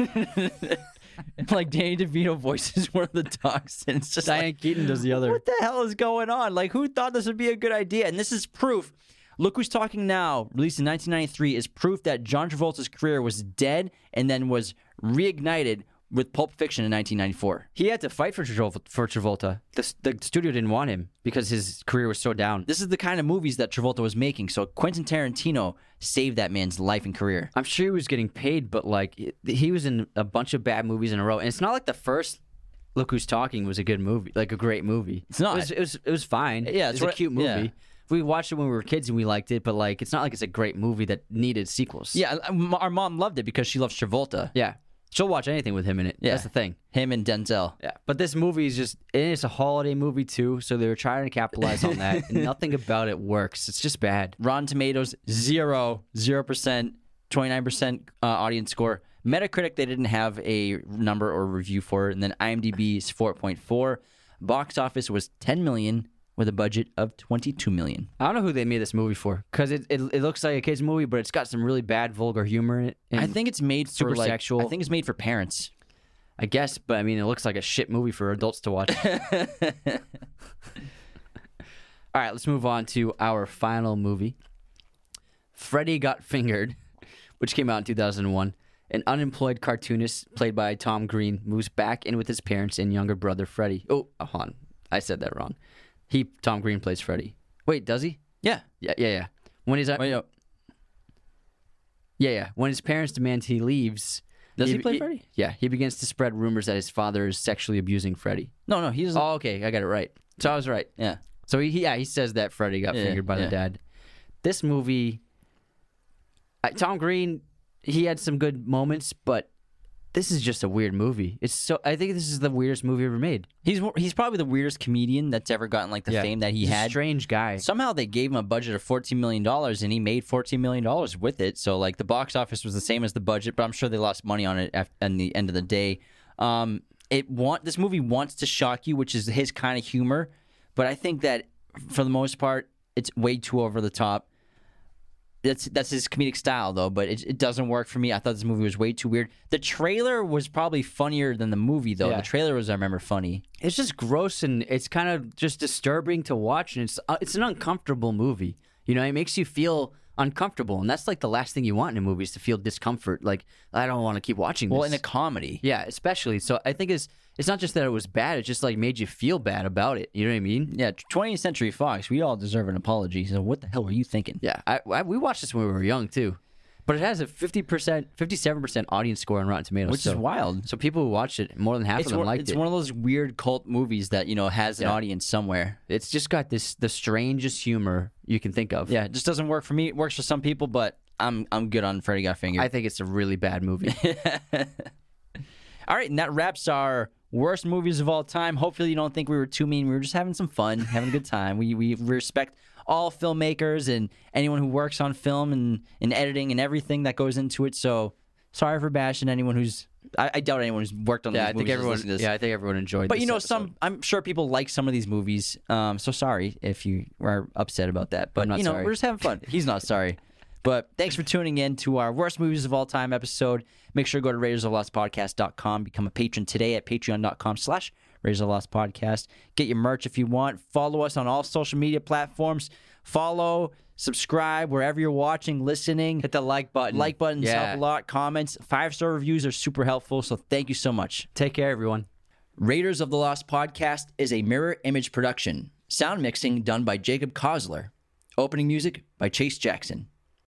Like Danny DeVito voices one of the dogs, and it's just Diane like, Keaton does the other. what the hell is going on? Like, who thought this would be a good idea? And this is proof. Look Who's Talking Now, released in nineteen ninety-three, is proof that John Travolta's career was dead and then was reignited with Pulp Fiction in nineteen ninety-four. He had to fight for Travolta. For Travolta. The, the studio didn't want him because his career was so down. This is the kind of movies that Travolta was making, so Quentin Tarantino saved that man's life and career. I'm sure he was getting paid, but like it- he was in a bunch of bad movies in a row, and it's not like the first Look Who's Talking was a good movie, like a great movie. It's not. It was. It was, it was fine. Yeah, it's it's a what- cute movie. yeah. We watched it when we were kids and we liked it, but like it's not like it's a great movie that needed sequels. Yeah, m- our mom loved it because she loves Travolta. yeah. She'll watch anything with him in it. Yeah. That's the thing. Him and Denzel. Yeah, but this movie is just, and it's a holiday movie too, so they were trying to capitalize on that, and nothing about it works. It's just bad. Rotten Tomatoes, zero, zero percent, twenty-nine percent uh, audience score. Metacritic, they didn't have a number or review for it. And then IMDb is four point four. Box office was ten million with a budget of twenty-two million. I don't know who they made this movie for, because it, it it looks like a kids movie, but it's got some really bad vulgar humor in it. and I think it's made super for like, sexual. I think it's made for parents. I guess, but I mean, it looks like a shit movie for adults to watch. All right, let's move on to our final movie. Freddy Got Fingered, which came out in two thousand one. An unemployed cartoonist played by Tom Green moves back in with his parents and younger brother Freddy. Oh, hold on. I said that wrong. He Tom Green plays Freddy. Wait, does he? Yeah. Yeah, yeah, yeah. When he's Wait, no. yeah, yeah. When his parents demand he leaves, Does he play Freddy? Yeah, he begins to spread rumors that his father is sexually abusing Freddy. No, no, he doesn't. Oh, okay, I got it right. So I was right. Yeah. So he, yeah, he says that Freddy got Yeah, fingered by yeah. the dad. This movie, uh, Tom Green, he had some good moments, but this is just a weird movie. It's so I think this is the weirdest movie ever made. He's he's probably the weirdest comedian that's ever gotten like the Yeah. fame that he He's a had. strange guy. Somehow they gave him a budget of fourteen million dollars and he made fourteen million dollars with it. So like the box office was the same as the budget, but I'm sure they lost money on it at, at the end of the day. Um, it want this movie wants to shock you, which is his kind of humor, but I think that for the most part it's way too over the top. That's that's his comedic style, though, but it, it doesn't work for me. I thought this movie was way too weird. The trailer was probably funnier than the movie, though. Yeah. The trailer was, I remember, funny. It's just gross and it's kind of just disturbing to watch, and it's uh, it's an uncomfortable movie. You know, it makes you feel uncomfortable, and that's like the last thing you want in a movie is to feel discomfort. Like, I don't want to keep watching this. Well, in a comedy. Yeah, especially. So I think it's it's not just that it was bad; it just like made you feel bad about it. You know what I mean? Yeah, twentieth Century Fox, we all deserve an apology. So what the hell were you thinking? Yeah, I, I we watched this when we were young too, but it has a fifty percent, fifty-seven percent audience score on Rotten Tomatoes, Which so, is wild. So people who watched it, more than half It's, of them one, liked it's it. one of those weird cult movies that, you know, has an Yeah. audience somewhere. It's just got this the strangest humor you can think of. Yeah, it just doesn't work for me. It works for some people, but I'm I'm good on Freddy Got Fingered. I think it's a really bad movie. All right, and that wraps our worst movies of all time. Hopefully you don't think we were too mean. We were just having some fun, having a good time. We we respect all filmmakers and anyone who works on film and, and editing and everything that goes into it. So sorry for bashing anyone who's... I, I doubt anyone who's worked on yeah, these I think movies is everyone. listening to this. Yeah, I think everyone enjoyed. But this you know, episode. some I'm sure people like some of these movies. Um, so sorry if you are upset about that. But I'm not you know, sorry. we're just having fun. He's not sorry. But thanks for tuning in to our worst movies of all time episode. Make sure to go to Raiders of the Lost Podcast dot com. Become a patron today at patreon dot com slash Raiders of the Lost Podcast. Get your merch if you want. Follow us on all social media platforms. Follow, subscribe wherever you're watching, listening. hit the like button. Like buttons Yeah. help a lot. Comments, five star reviews are super helpful. So thank you so much. Take care, everyone. Raiders of the Lost Podcast is a mirror image production. Sound mixing done by Jacob Kosler. Opening music by Chase Jackson.